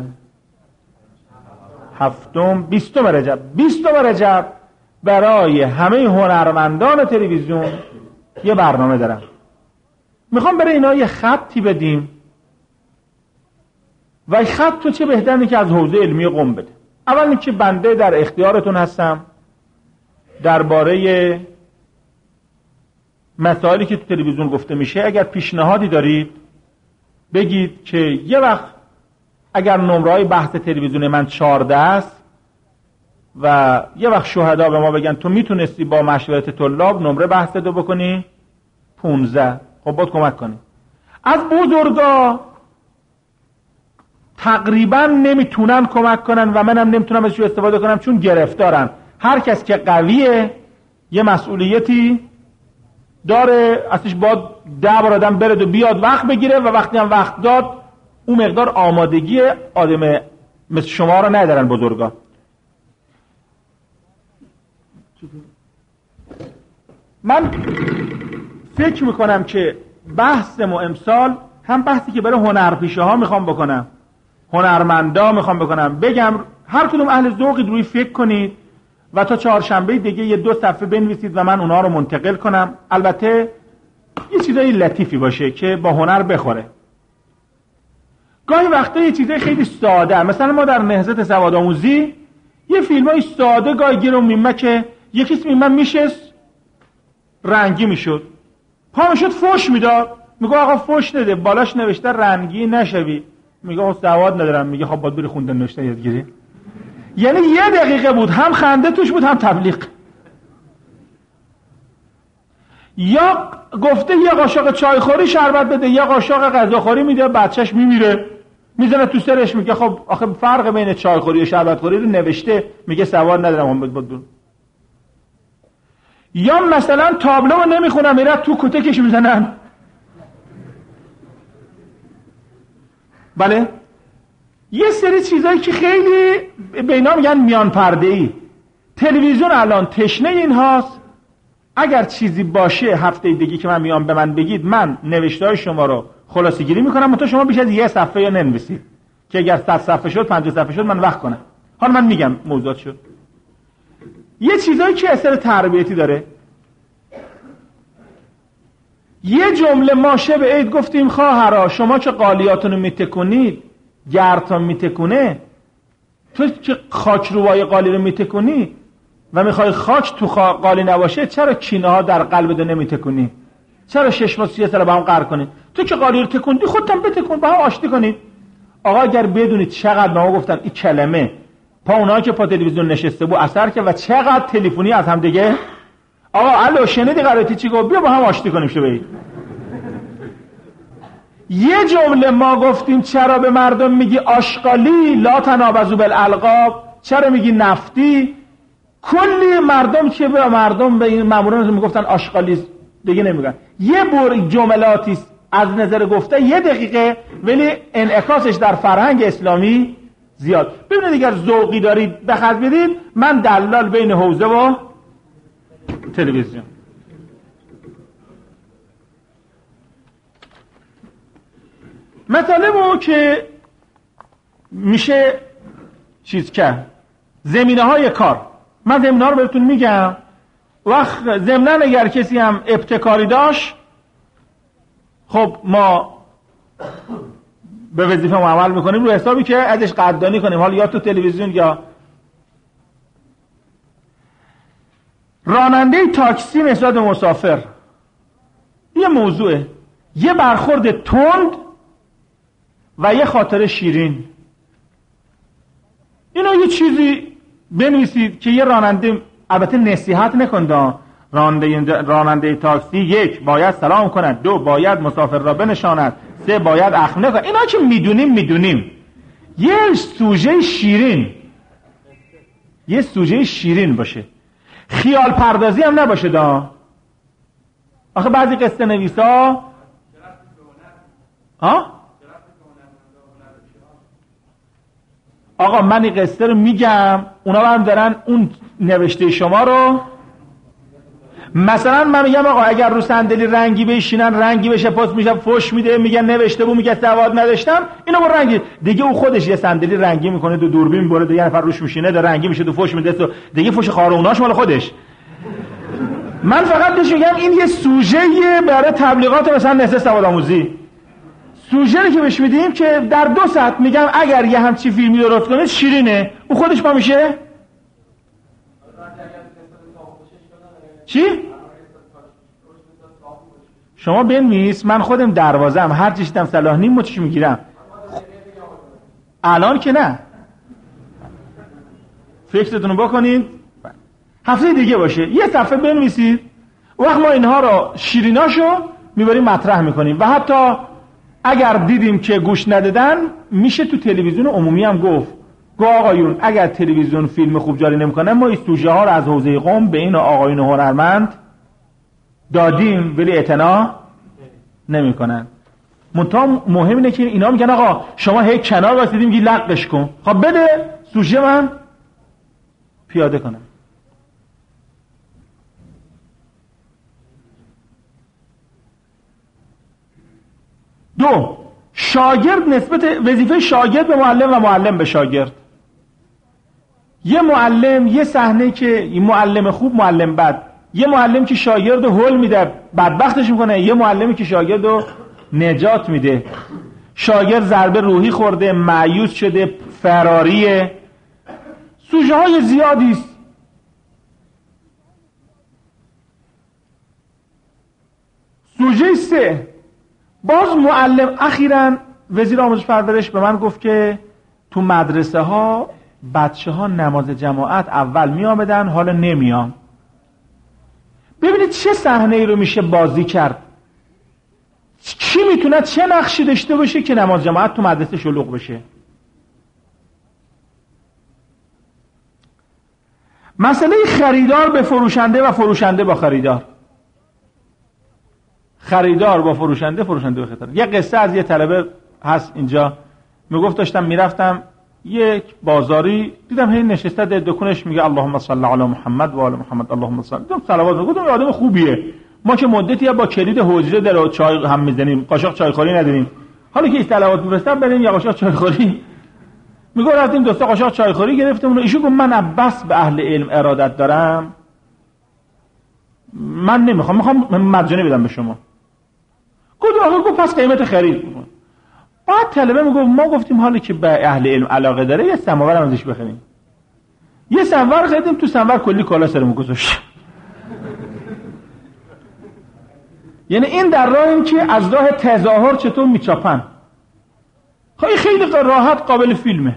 هفتم بیستم رجب بیستم رجب برای همه هنرمندان تلویزیون یه برنامه دارم. میخوام برای اینا یه خطی بدیم و خط تو چه بهتره که از حوزه علمی قم بده. اول اینکه بنده در اختیارتون هستم درباره مسائلی که تو تلویزیون گفته میشه اگر پیشنهادی دارید بگید که یه وقت اگر نمره‌های بحث تلویزیون من چهارده است و یه وقت شهدا به ما بگن تو میتونستی با مشورت طلاب نمره بحث دو بکنی پونزده، خب باید کمک کنی. از بزرگا تقریبا نمیتونن کمک کنن و منم نمیتونم ازشون استفاده کنم چون گرفتارن. هر کس که قویه یه مسئولیتی داره، اصلش باید ده بار آدم برد و بیاد وقت بگیره و وقتی هم وقت داد اون مقدار آمادگی آدم مثل شما رو ندارن بزرگا. من فکر میکنم که بحثم و امسال هم بحثی که برای هنرپیشه ها میخوام بکنم، هنرمندا میخوام بکنم، بگم هر کدوم اهل ذوقی روی فکر کنید و تا چهارشنبه دیگه یه دو صفحه بنویسید و من اونها رو منتقل کنم. البته یه چیزای لطیفی باشه که با هنر بخوره. گاهی وقتا یه چیزای خیلی ساده، مثلا ما در نهضت سوادآموزی یه فیلمای ساده گاهی گیرم میمه که یکیش میمه میشست رنگی میشد، پا میشد فوش میداد، میگه آقا فوش نده، بالاش نوشته رنگی نشوی، میگه آقا سواد ندارم، میگه خب باید بری خوندن نوشته یادگیری. یعنی یه دقیقه بود هم خنده توش بود هم تبلیغ. یا گفته یه قاشق چایخوری شربت بده، یه قاشق غذاخوری میده، بچهش میمیره، میزنه تو سرش، میگه خب آخه فرق بین چایخوری و شربتخوری رو نوشته، میگه سواد ندارم هم بود. یا مثلا تابلو رو نمیخونم میره تو کتکش میزنن. بله یه سری چیزایی که خیلی به اینا میگن میان پرده‌ای. تلویزیون الان تشنه این هاست. اگر چیزی باشه هفته دیگه که من میام به من بگید، من نوشته‌های شما رو خلاصه گیری میکنم، منتها شما بیش از یه صفحه یا ننویسید که اگر صد صفحه شد پنجاه صفحه شد من وقت کنم. حالا من میگم موضوعات شد. یه چیزایی که اثر تربیتی داره. یه جمله ما شب عید گفتیم خواهرا شما که قالیاتون رو میتکنید گردتان میتکونه، تو که خاک روای قالی رو میتکنی و میخوای خاک تو قالی نباشه، چرا کینه ها در قلبت نمیتکنی؟ چرا شش ماه سی سال با هم قهر کنی؟ تو که قالی رو تکوندی خودت هم بتکن، با هم آشتی کنید. آقا اگر بدونید چقدر ما گفتن این کلمه پا اونایی که پا تلویزیون نشسته بود اثر کرد و چقدر تلفنی از هم دیگه، آقا الو شنیدی قرارتی چی گفت، بیا با هم آشتی کنیم شو برید. یه جمله ما گفتیم چرا به مردم میگی آشغالی لا تنابزوا بالالقاب، چرا میگی نفتی؟ کلی مردم که به مردم به این ماموران میگفتن آشغالی دیگه نمیگن. یه بار جملاتی از نظر گفته یه دقیقه ولی انعکاسش در فرهنگ اسلامی زیاد. ببینید اگر ذوقی دارید بخرج بدید، من دلال بین حوزه و تلویزیون. مطالبو که میشه چیز کرد، زمینه های کار، من زمینه ها رو بهتون میگم. وقت ضمناً اگر کسی هم ابتکاری داشت، خب ما به وظیفه عمل میکنیم رو حسابی که ازش قدردانی کنیم، حالا یا تو تلویزیون یا راننده تاکسی نسبت به مسافر. یه موضوعه، یه برخورد تند و یه خاطره شیرین. اینو یه چیزی بنویسید که یه راننده، البته نصیحت نکنید، راننده راننده تاکسی یک باید سلام کند، دو باید مسافر را بنشاند، سه باید اخم نکند. اینا که میدونیم میدونیم یه سوژه شیرین، یه سوژه شیرین باشه، خیال پردازی هم نباشه دا. آخه بعضی قصه نویسا ها آقا من این قصه رو میگم، اونا هم دارن اون نوشته شما رو، مثلا من میگم آقا اگر رو صندلی رنگی بشینن رنگی بشه، پاس میشه فوش میده، میگن نوشته بود، میگه سواد نداشتم، اینو با رنگی دیگه. او خودش یه صندلی رنگی میکنه، دو دوربین بره، دیگه نفر روش میشینه، دو رنگی میشه، دو فوش میده، دیگه فوش خاروناش مال خودش. من فقط بهش میگم این یه سوژه برای تبلیغات مثلا نصف سواد آموزی، سوژه‌ای که بهش میدیم که در دو ساعت میگم اگر یه همچی فیلمی درست کنه شیرینه، او خودش با میشه چی؟ شما بنویس، من خودم دروازم هر چی شدم صلاح نیم مچش میگیرم. الان که نه، فکرتون رو بکنید هفته دیگه باشه یه صفحه بنویسید، وقت ما اینها رو شیریناشو میبریم مطرح میکنیم. و حتی اگر دیدیم که گوش ندادن، میشه تو تلویزیون عمومی هم گفت گو آقایون اگر تلویزیون فیلم خوب جاری نمیکنه، ما این سوژه ها رو از حوزه قم به این آقایون هنرمند دادیم ولی اعتنا نمیکنن. منتها مهم اینه که اینا میگن آقا شما هی کنار واسیدیم میگی لقش کن، خب بده سوژه من پیاده کنم. دو، شاگرد نسبت وظیفه شاگرد به معلم و معلم به شاگرد. یه معلم یه صحنه که معلم خوب معلم بد، یه معلم که شاگرد رو هول میده بدبختش میکنه، یه معلمی که شاگرد رو نجات میده. شاگرد ضربه روحی خورده، مایوس شده، فراریه، سوژه های زیادی است. سوژه سه، باز معلم. اخیراً وزیر آموزش پرورش به من گفت که تو مدرسه ها بچه ها نماز جماعت اول می آمدن، حالا نمیان. ببینید چه صحنه ای رو میشه بازی کرد. کی میتونه چه نقشی داشته باشه که نماز جماعت تو مدرسه شلوغ بشه؟ مسئله خریدار به فروشنده و فروشنده با خریدار، خریدار با فروشنده، فروشنده با خریدار. یه قصه از یه طلبه هست اینجا، میگفت داشتم میرفتم یک بازاری، دیدم هی نشسته در دکونش میگه اللهم صل علی محمد و آل محمد، اللهم صل. دیدم صلوات میگه، گفتم آدم خوبیه. ما که مدتی با کلید حجره در چای هم میزنیم، قاشق چایخوری نداریم، حالا که این صلوات میفرستم بریم یه قاشق چایخوری. میگه رفتیم دو تا قاشق چایخوری گرفتم. اون ایشون گفت من بس به اهل علم ارادت دارم، من نمیخوام، میخوام مجانی بدم به شما. گفت آقا گفت پس قیمت خرید. بعد طلبه میگه ما گفتیم حالا که به اهل علم علاقه داره یه سماور هم ازش بخریم. یه سماور خریدیم، تو سماور کلی کالا سرمون گذاشت. یعنی این در راه این که از راه تظاهر چطور میچاپن. خیلی خیلی راحت قابل فیلمه.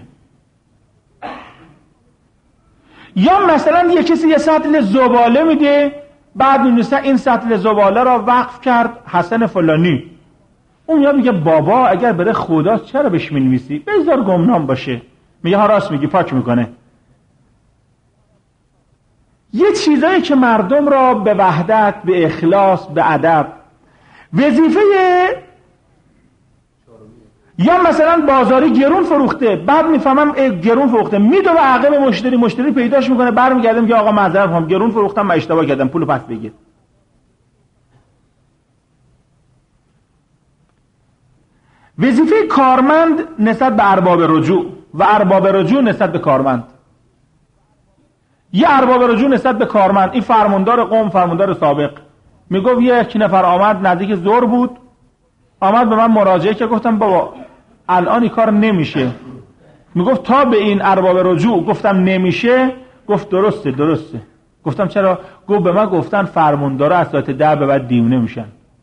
یا مثلا یه کسی یه سطل زباله میده، بعد می‌نویسه این سطل زباله را وقف کرد حسن فلانی. اون میاد میگه بابا اگر بره خدا چرا بهش می‌نویسی؟ بذار گمنام باشه. میگه ها راست میگی، پاک میکنه. یه چیزایی که مردم را به وحدت، به اخلاص، به ادب. وظیفه یا مثلا بازاری گرون فروخته، بعد میفهمم گرون فروخته، میدو به عقب مشتری، مشتری پیداش میکنه، برمیگردم که آقا معذرت میخوام گرون فروختم، من اشتباه کردم، پولو پس بگیر. وظیفه کارمند نسبت به ارباب رجوع و ارباب رجوع نسبت به کارمند. یه ارباب رجوع نسبت به کارمند، این فرماندار قوم، فرماندار سابق، میگفت یک نفر آمد نزدیک ظهر بود، آمد به من مراجعه که گفتم بابا الان این کار نمیشه. میگفت تا به این ارباب رجوع گفتم نمیشه، گفت درسته درسته. گفتم چرا؟ گفت به من گفتن فرماندارا از ساعت ده به بعد دیونه میشن.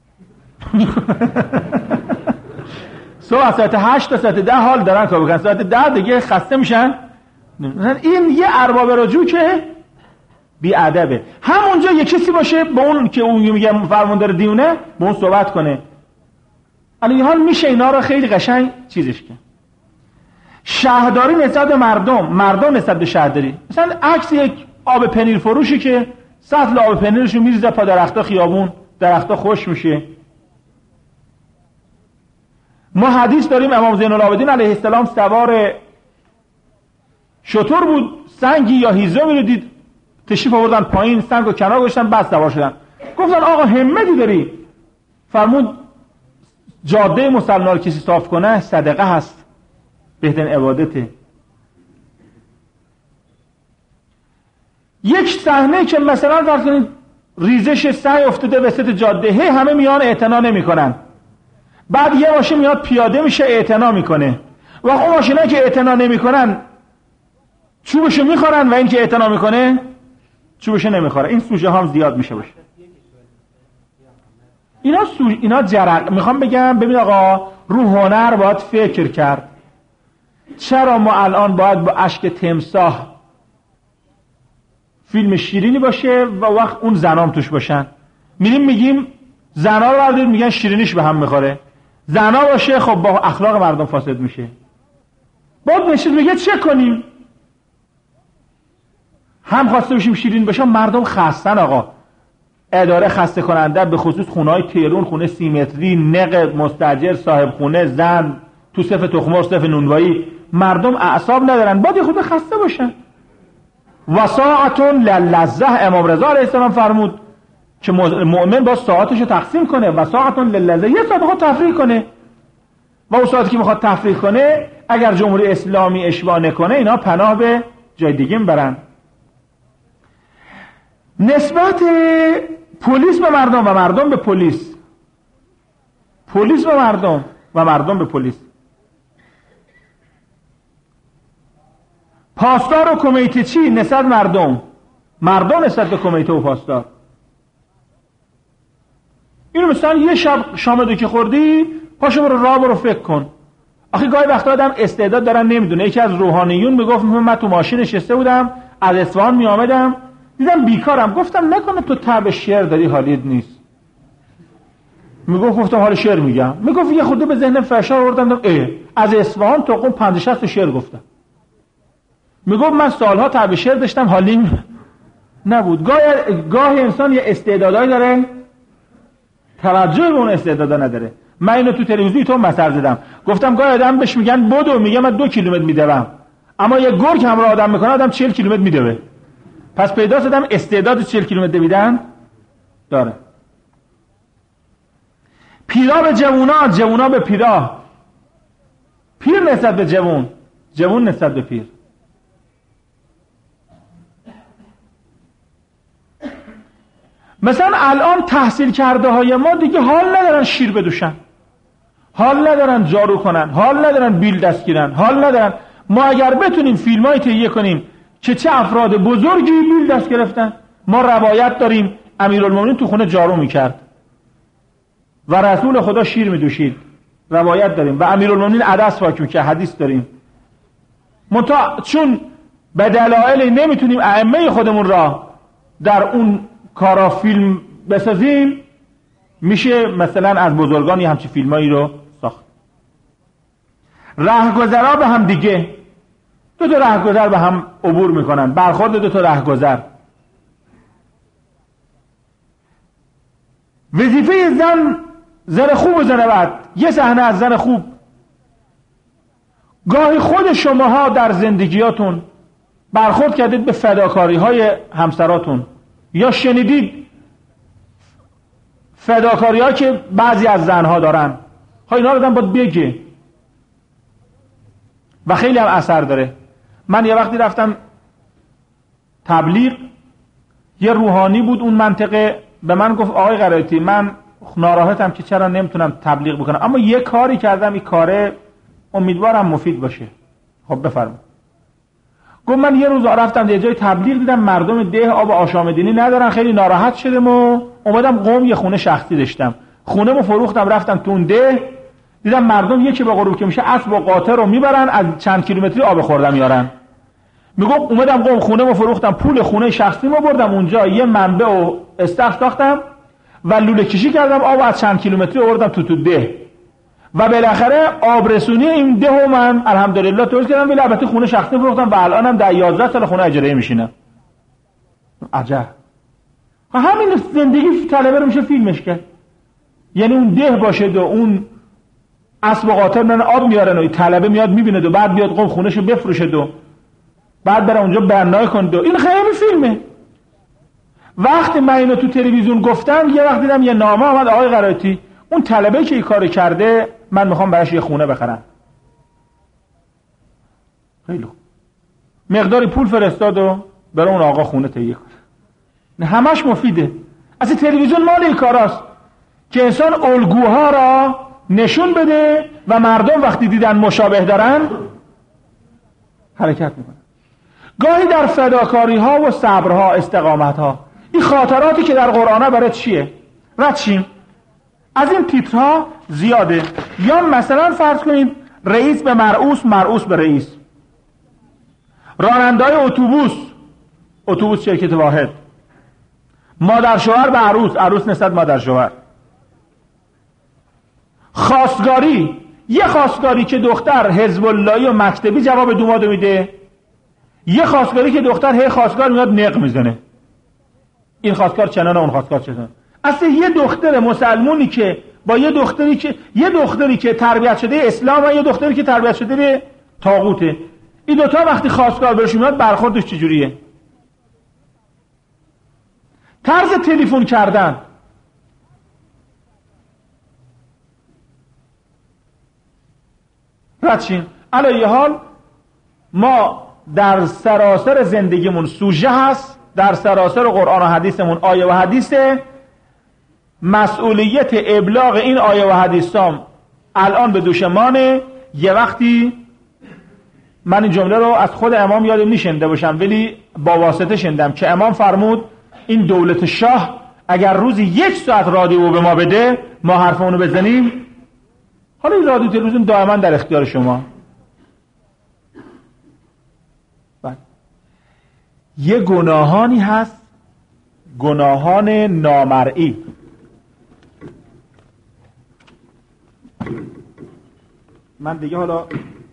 صبح از ساعت هشت تا ساعت ده حال دارن کار بکنن، ساعت ده دیگه خسته میشن. این یه ارباب رجوع که بی ادبه. همونجا یه کسی باشه با اون که اون میگه فرماندار دیونه، با اون صحبت کنه. الان حال میشه اینا رو خیلی قشنگ چیزش کنه. شهرداری نسبت به مردم، مردم نسبت به شهرداری. مثلا عکس یک آب پنیر فروشی که سطل آب پنیرشو میریزه پا درختا خیابون، درختا خوش میشه. ما حدیث داریم امام زین العابدین علیه السلام سوار شتر بود، سنگی یا هیزمی رو دید، تشریف آوردن پایین، سنگو کنار گذاشتن، بعد سوار شدن. گفتن آقا همتی داری؟ فرمود جاده مسلمان رو کسی صاف کنه صدقه هست، بهترین عبادته. یک صحنه که مثلا فرض کنید ریزش سنگ افتاده وسط جاده، هی همه میان اعتنا نمیکنن، بعد یه ماشین میاد پیاده میشه اعتنا میکنه، و اون ماشینایی که اعتنا نمیکنن چوبشو میخورن و این که اعتنا میکنه چوبشو نمیخوره. این سوژه هم زیاد میشه باشه. اینا سو... اینا جرق. میخوام بگم ببین آقا، رو هنر باید فکر کرد. چرا ما الان باید با اشک تمساح فیلم شیرینی باشه و وقت اون زنام توش باشن؟ میریم میگیم زنا رو بردارید میگن شیرینیش به هم میخوره. زنا باشه خب با اخلاق مردم فاسد میشه. باید نشید میگه چه کنیم؟ هم خواسته باشیم شیرین باشم، مردم خستن آقا. اداره خسته کننده، به خصوص خونه‌های تیرون، خونه سیمتری، نق مستاجر، صاحب خونه، زن تو صف تخمر، صف نونوایی، مردم اعصاب ندارن، باید خود خسته باشن. وساعتون للذه، امام رضا علیه السلام فرمود که مؤمن با ساعتشو تقسیم کنه. وساعتون للذه، یه ساعت بخواد تفریح کنه، و اون ساعتی که میخواد تفریح کنه اگر جمهوری اسلامی اشباع نکنه اینا پناه به جای دیگه برن. نسبت پلیس به مردم و مردم به پلیس، پلیس به مردم و مردم به پلیس، پاسدار و کمیته چی نسبت مردم، مردم نسبت به کمیته و پاسدار. اینو مثلا یه شب شامدو که خوردی پاشو برو راه برو فکر کن. آخه گاهی وقتا آدم استعداد دارن نمیدونه. یکی از روحانیون میگفت من تو ماشین نشسته بودم از اصفهان میآمدم دیدم بیکارم، گفتم نکنه تو تب شعر داری حالیت نیست. میگفت گفتم حال شعر میگم. میگفت یه خورده به ذهنم فشار آوردم، اه از اصفهان تا قم پنجاه شصت شعر گفتم. میگفت من سالها تب شعر داشتم حالیم نبود. گاهی گاهی انسان یه استعدادایی داره توجه به اون استعدادا نداره. من اینو تو تلویزیون تو مثل زدم، گفتم گاهی آدم بهش میگن بدو، میگه من دو کیلومتر میدوم، اما یه گرگ همراه آدم میکنه آدم چهل کیلومتر میدوه. پس پیدا شدم استعداد چهل کیلومتر دویدن داره. پیرا به جوونا، جوونا به پیرا، پیر نسبت به جوون، جوون نسبت به پیر. مثلا الان تحصیل کرده های ما دیگه حال ندارن شیر بدوشن، حال ندارن جارو کنن، حال ندارن بیل دست گیرن، حال ندارن. ما اگر بتونیم فیلمای تهیه کنیم که چه افراد بزرگی بیل دست گرفتن. ما روایت داریم امیرالمومنین تو خونه جارو میکرد و رسول خدا شیر میدوشید، روایت داریم. و امیرالمومنین عدس پاک میکرد، حدیث داریم. منتها چون به دلایل نمیتونیم ائمه خودمون را در اون کارا فیلم بسازیم، میشه مثلا از بزرگانی همچی فیلمایی رو ساخت. رهگذرا به هم دیگه، دو تا رهگذر به هم عبور میکنن، برخورد دو تا رهگذر. وظیفه زن، زن خوب و زن بد. یه صحنه از زن خوب گاهی خود شماها در زندگیاتون برخورد کردید به فداکاری های همسراتون یا شنیدید فداکاری ها که بعضی از زنها دارن، ها اینا رو دارن باید بگه و خیلی هم اثر داره. من یه وقتی رفتم تبلیغ، یه روحانی بود اون منطقه، به من گفت آقای قرائتی من ناراحتم که چرا نمیتونم تبلیغ بکنم، اما یه کاری کردم این کاره امیدوارم مفید باشه. خب بفرمایید. گفت من یه روز رفتم یه جای تبلیغ دیدم مردم ده آب آشامیدنی ندارن، خیلی ناراحت شدم و اومدم قم یه خونه شخصی داشتم، خونه‌مو فروختم رفتم تو اون ده، دیدم مردم یکی به غروب که میشه اسب و قاطر رو میبرن از چند کیلومتری آب خوردن میارن. میگم اومدم قم خونه‌مو فروختم، پول خونه شخصیمو بردم اونجا، یه منبع و استخر ساختم و لوله کشی کردم، آب از چند کیلومتری آوردم تو تو ده و بالاخره آبرسونی این ده و من الحمدلله درست کردم. ولی البته خونه شخصی فروختم و الانم در یازده سال خونه اجاره میشینم. عجب. و همین زندگی طلبه رو میشه فیلمش کرد. یعنی اون ده باشه و اون اسب و قاطر من آب میارن و طلبه میاد میبینه و بعد بیاد قم خونهشو بفروشه و بعد بره اونجا بنای کنه. این خیلی فیلمه. وقتی من اینو تو تلویزیون گفتم یه وقت دیدم یه نامه اومد آقای قرائتی اون طلبه که این کارو کرده من میخوام براش یه خونه بخرم. خیلی خوب. مقداری پول فرستاد و برای اون آقا خونه تهیه کنه. همش مفیده. اصلا تلویزیون مال این کاراست که انسان الگوها را نشون بده و مردم وقتی دیدن مشابه دارن حرکت میکنن. گاهی در فداکاری ها و صبرها، استقامت ها، این خاطراتی که در قرآن برای چیه؟ رد شیم. از این تیترها زیاده. یا مثلا فرض کنید رئیس به مرئوس، مرئوس به رئیس، راننده‌های اتوبوس، اتوبوس شرکت واحد، مادر شوهر به عروس، عروس نسبت مادر شوهر، خواستگاری، یه خواستگاری که دختر حزب اللهی و مکتبی جواب دومادو میده، یه خواستگاری که دختر هی خواستگار میاد نق میزنه، این خواستگار چنانه اون خواستگار چنانه. اصلا یه دختر مسلمونی که با یه دختری که یه دختری که تربیت شده اسلام و یه دختری که تربیت شده به طاغوته، این دوتا وقتی خواستگار بهشون میاد برخوردش چجوریه؟ طرز تلفن کردن، ردشین. علیه حال ما در سراسر زندگیمون سوژه هست، در سراسر قرآن و حدیثمون آیه و حدیثه. مسئولیت ابلاغ این آیه و حدیثام الان به دوش مانه. یه وقتی من این جمله رو از خود امام یادم نشنده باشم ولی با واسطه شنیدم که امام فرمود این دولت شاه اگر روزی یک ساعت رادیو به ما بده ما حرفمونو بزنیم. حالا این رادیو تلویزیون دائما در اختیار شما. بله. یه گناهانی هست، گناهان نامرئی. من دیگه حالا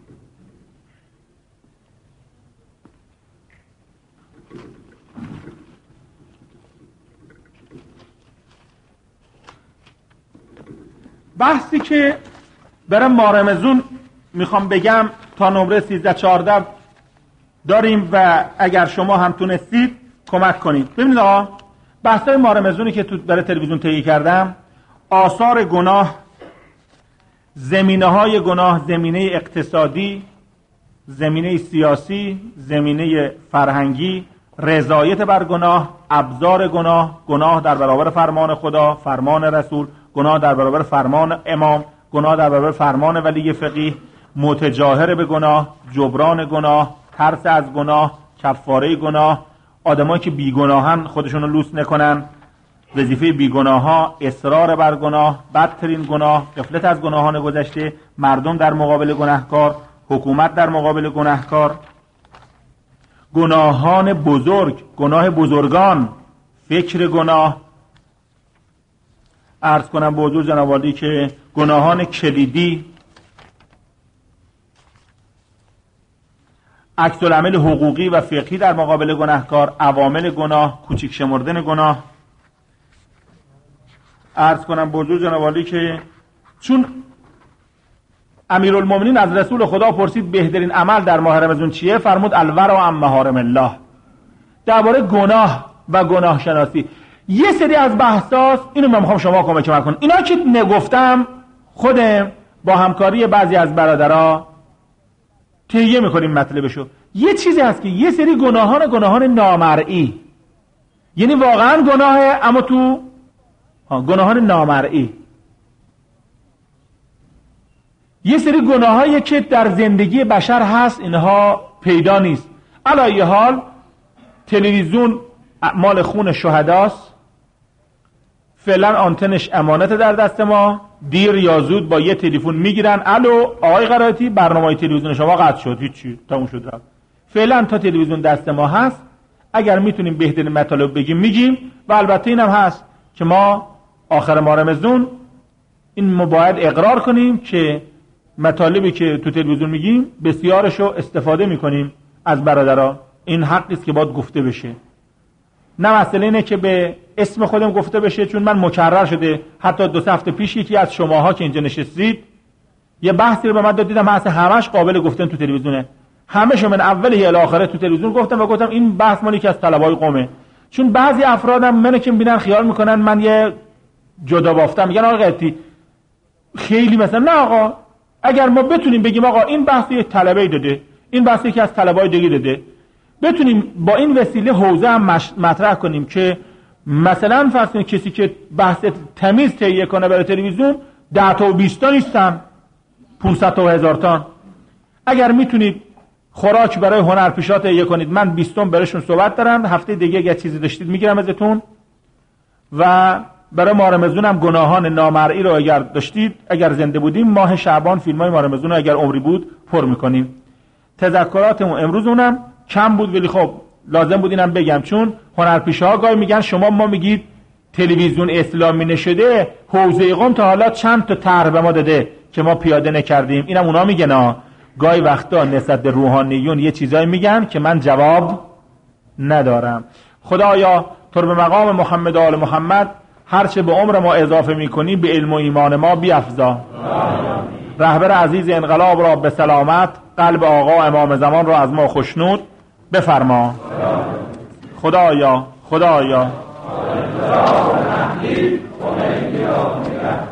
بحثی که برای ماه رمضان میخوام بگم تا نمره سیزده چهارده داریم و اگر شما هم تونستید کمک کنید. ببینید آقا بحثای ماه رمضانی که تو برای تلویزیون تهیه کردم، آثار گناه، زمینه های گناه، زمینه اقتصادی، زمینه سیاسی، زمینه فرهنگی، رضایت بر گناه، ابزار گناه، گناه در برابر فرمان خدا، فرمان رسول، گناه در برابر فرمان امام، گناه در برابر فرمان ولی فقیه، متجاهر به گناه، جبران گناه، ترس از گناه، کفاره گناه، آدمایی که بیگناهن خودشونو لوس نکنن، وظیفه بیگناه ها، اصرار بر گناه، بدترین گناه، غفلت از گناهان گذشته، مردم در مقابل گناهکار، حکومت در مقابل گناهکار، گناهان بزرگ، گناه بزرگان، فکر گناه. عرض کنم به حضور جناب عالی که گناهان کلیدی، عکس العمل حقوقی و فقهی در مقابل گناهکار، عوامل گناه، کوچیک شمردن گناه. عرض کنم به حضور جناب عالی که چون امیرالمومنین از رسول خدا پرسید بهترین عمل در ماه رمضان چیه؟ فرمود الورع عن محارم الله. درباره گناه و گناه شناسی یه سری از بحثاست، اینو من میخوام شما کمک کنید. اینا که نگفتم خودم با همکاری بعضی از برادرها تهیه میکنیم مطلبشو. یه چیزی هست که یه سری گناهان گناهان نامرئی، یعنی واقعا گناهه اما تو گناهان نامرئی. یه سری گناهایی که در زندگی بشر هست اینها پیدا نیست. علی حال تلویزیون مال خون شهداست، فعلا آنتنش امانت در دست ما، دیر یا زود با یه تلفن میگیرن الو آقای قرائتی برنامه تلویزیون شما قطع شد، هیچی تموم شد رفت. فعلا تا تلویزیون دست ما هست اگر میتونیم بهترین مطالب بگیم میگیم و البته اینم هست که ما آخر ماه رمضان این ما باید اقرار کنیم که مطالبی که تو تلویزیون میگیم بسیارشو استفاده میکنیم از برادرها. این حقی است که باید گفته بشه، نه مسئله اینه که به اسم خودم گفته بشه. چون من مکرر شده حتی دو سه هفته پیش یکی از شماها که اینجا نشستید یه بحثی رو به من داد، دیدم اصلا همش قابل گفتن تو تلویزیونه، همه‌شو من اولی الی آخره تو تلویزیون گفتم و گفتم این بحث مالی که از طلبای قومه. چون بعضی افرادم منو که میبینن خیال میکنن من یه جدا بافتم، میگن آقا قطی خیلی مثلا. نه آقا، اگر ما بتونیم بگیم آقا این بحث یه طلبه‌ای داده، این بحثی که از طلبای دیگه داده، بتونیم با این وسیله حوزه هم مطرح کنیم که مثلا فرض کنید کسی که بحث تمیز تهیه کنه برای تلویزیون ده تا و بیست تا نیستن، پانصد تا و هزار تا. اگر میتونید خوراک برای هنرپیشا تهیه کنید، من بیستم براشون صحبت دارم، هفته دیگه اگه چیزی داشتید میگیرم ازتون. و برای ماه رمضان هم گناهان نامرئی رو اگر داشتید، اگر زنده بودیم ماه شعبان فیلمای ماه رمضان رو اگر عمری بود پر میکنیم. تذکراتمون امروز اونم کم بود ولی خب لازم بود اینم بگم، چون هنرپیشه‌ها گاهی میگن شما ما میگید تلویزیون اسلامی نشده، حوزه قم تا حالا چند تا طرح به ما داده که ما پیاده نکردیم. اینم اونا میگن گاهی وقتا نسبت به روحانیون یه چیزایی میگن که من جواب ندارم. خدایا تو رو به مقام محمد و آل محمد هرچه به عمر ما اضافه میکنی به علم و ایمان ما بیفزا. رهبر عزیز انقلاب را به سلامت، قلب آقا امام زمان را از ما خوشنود بفرما. خدایا خدایا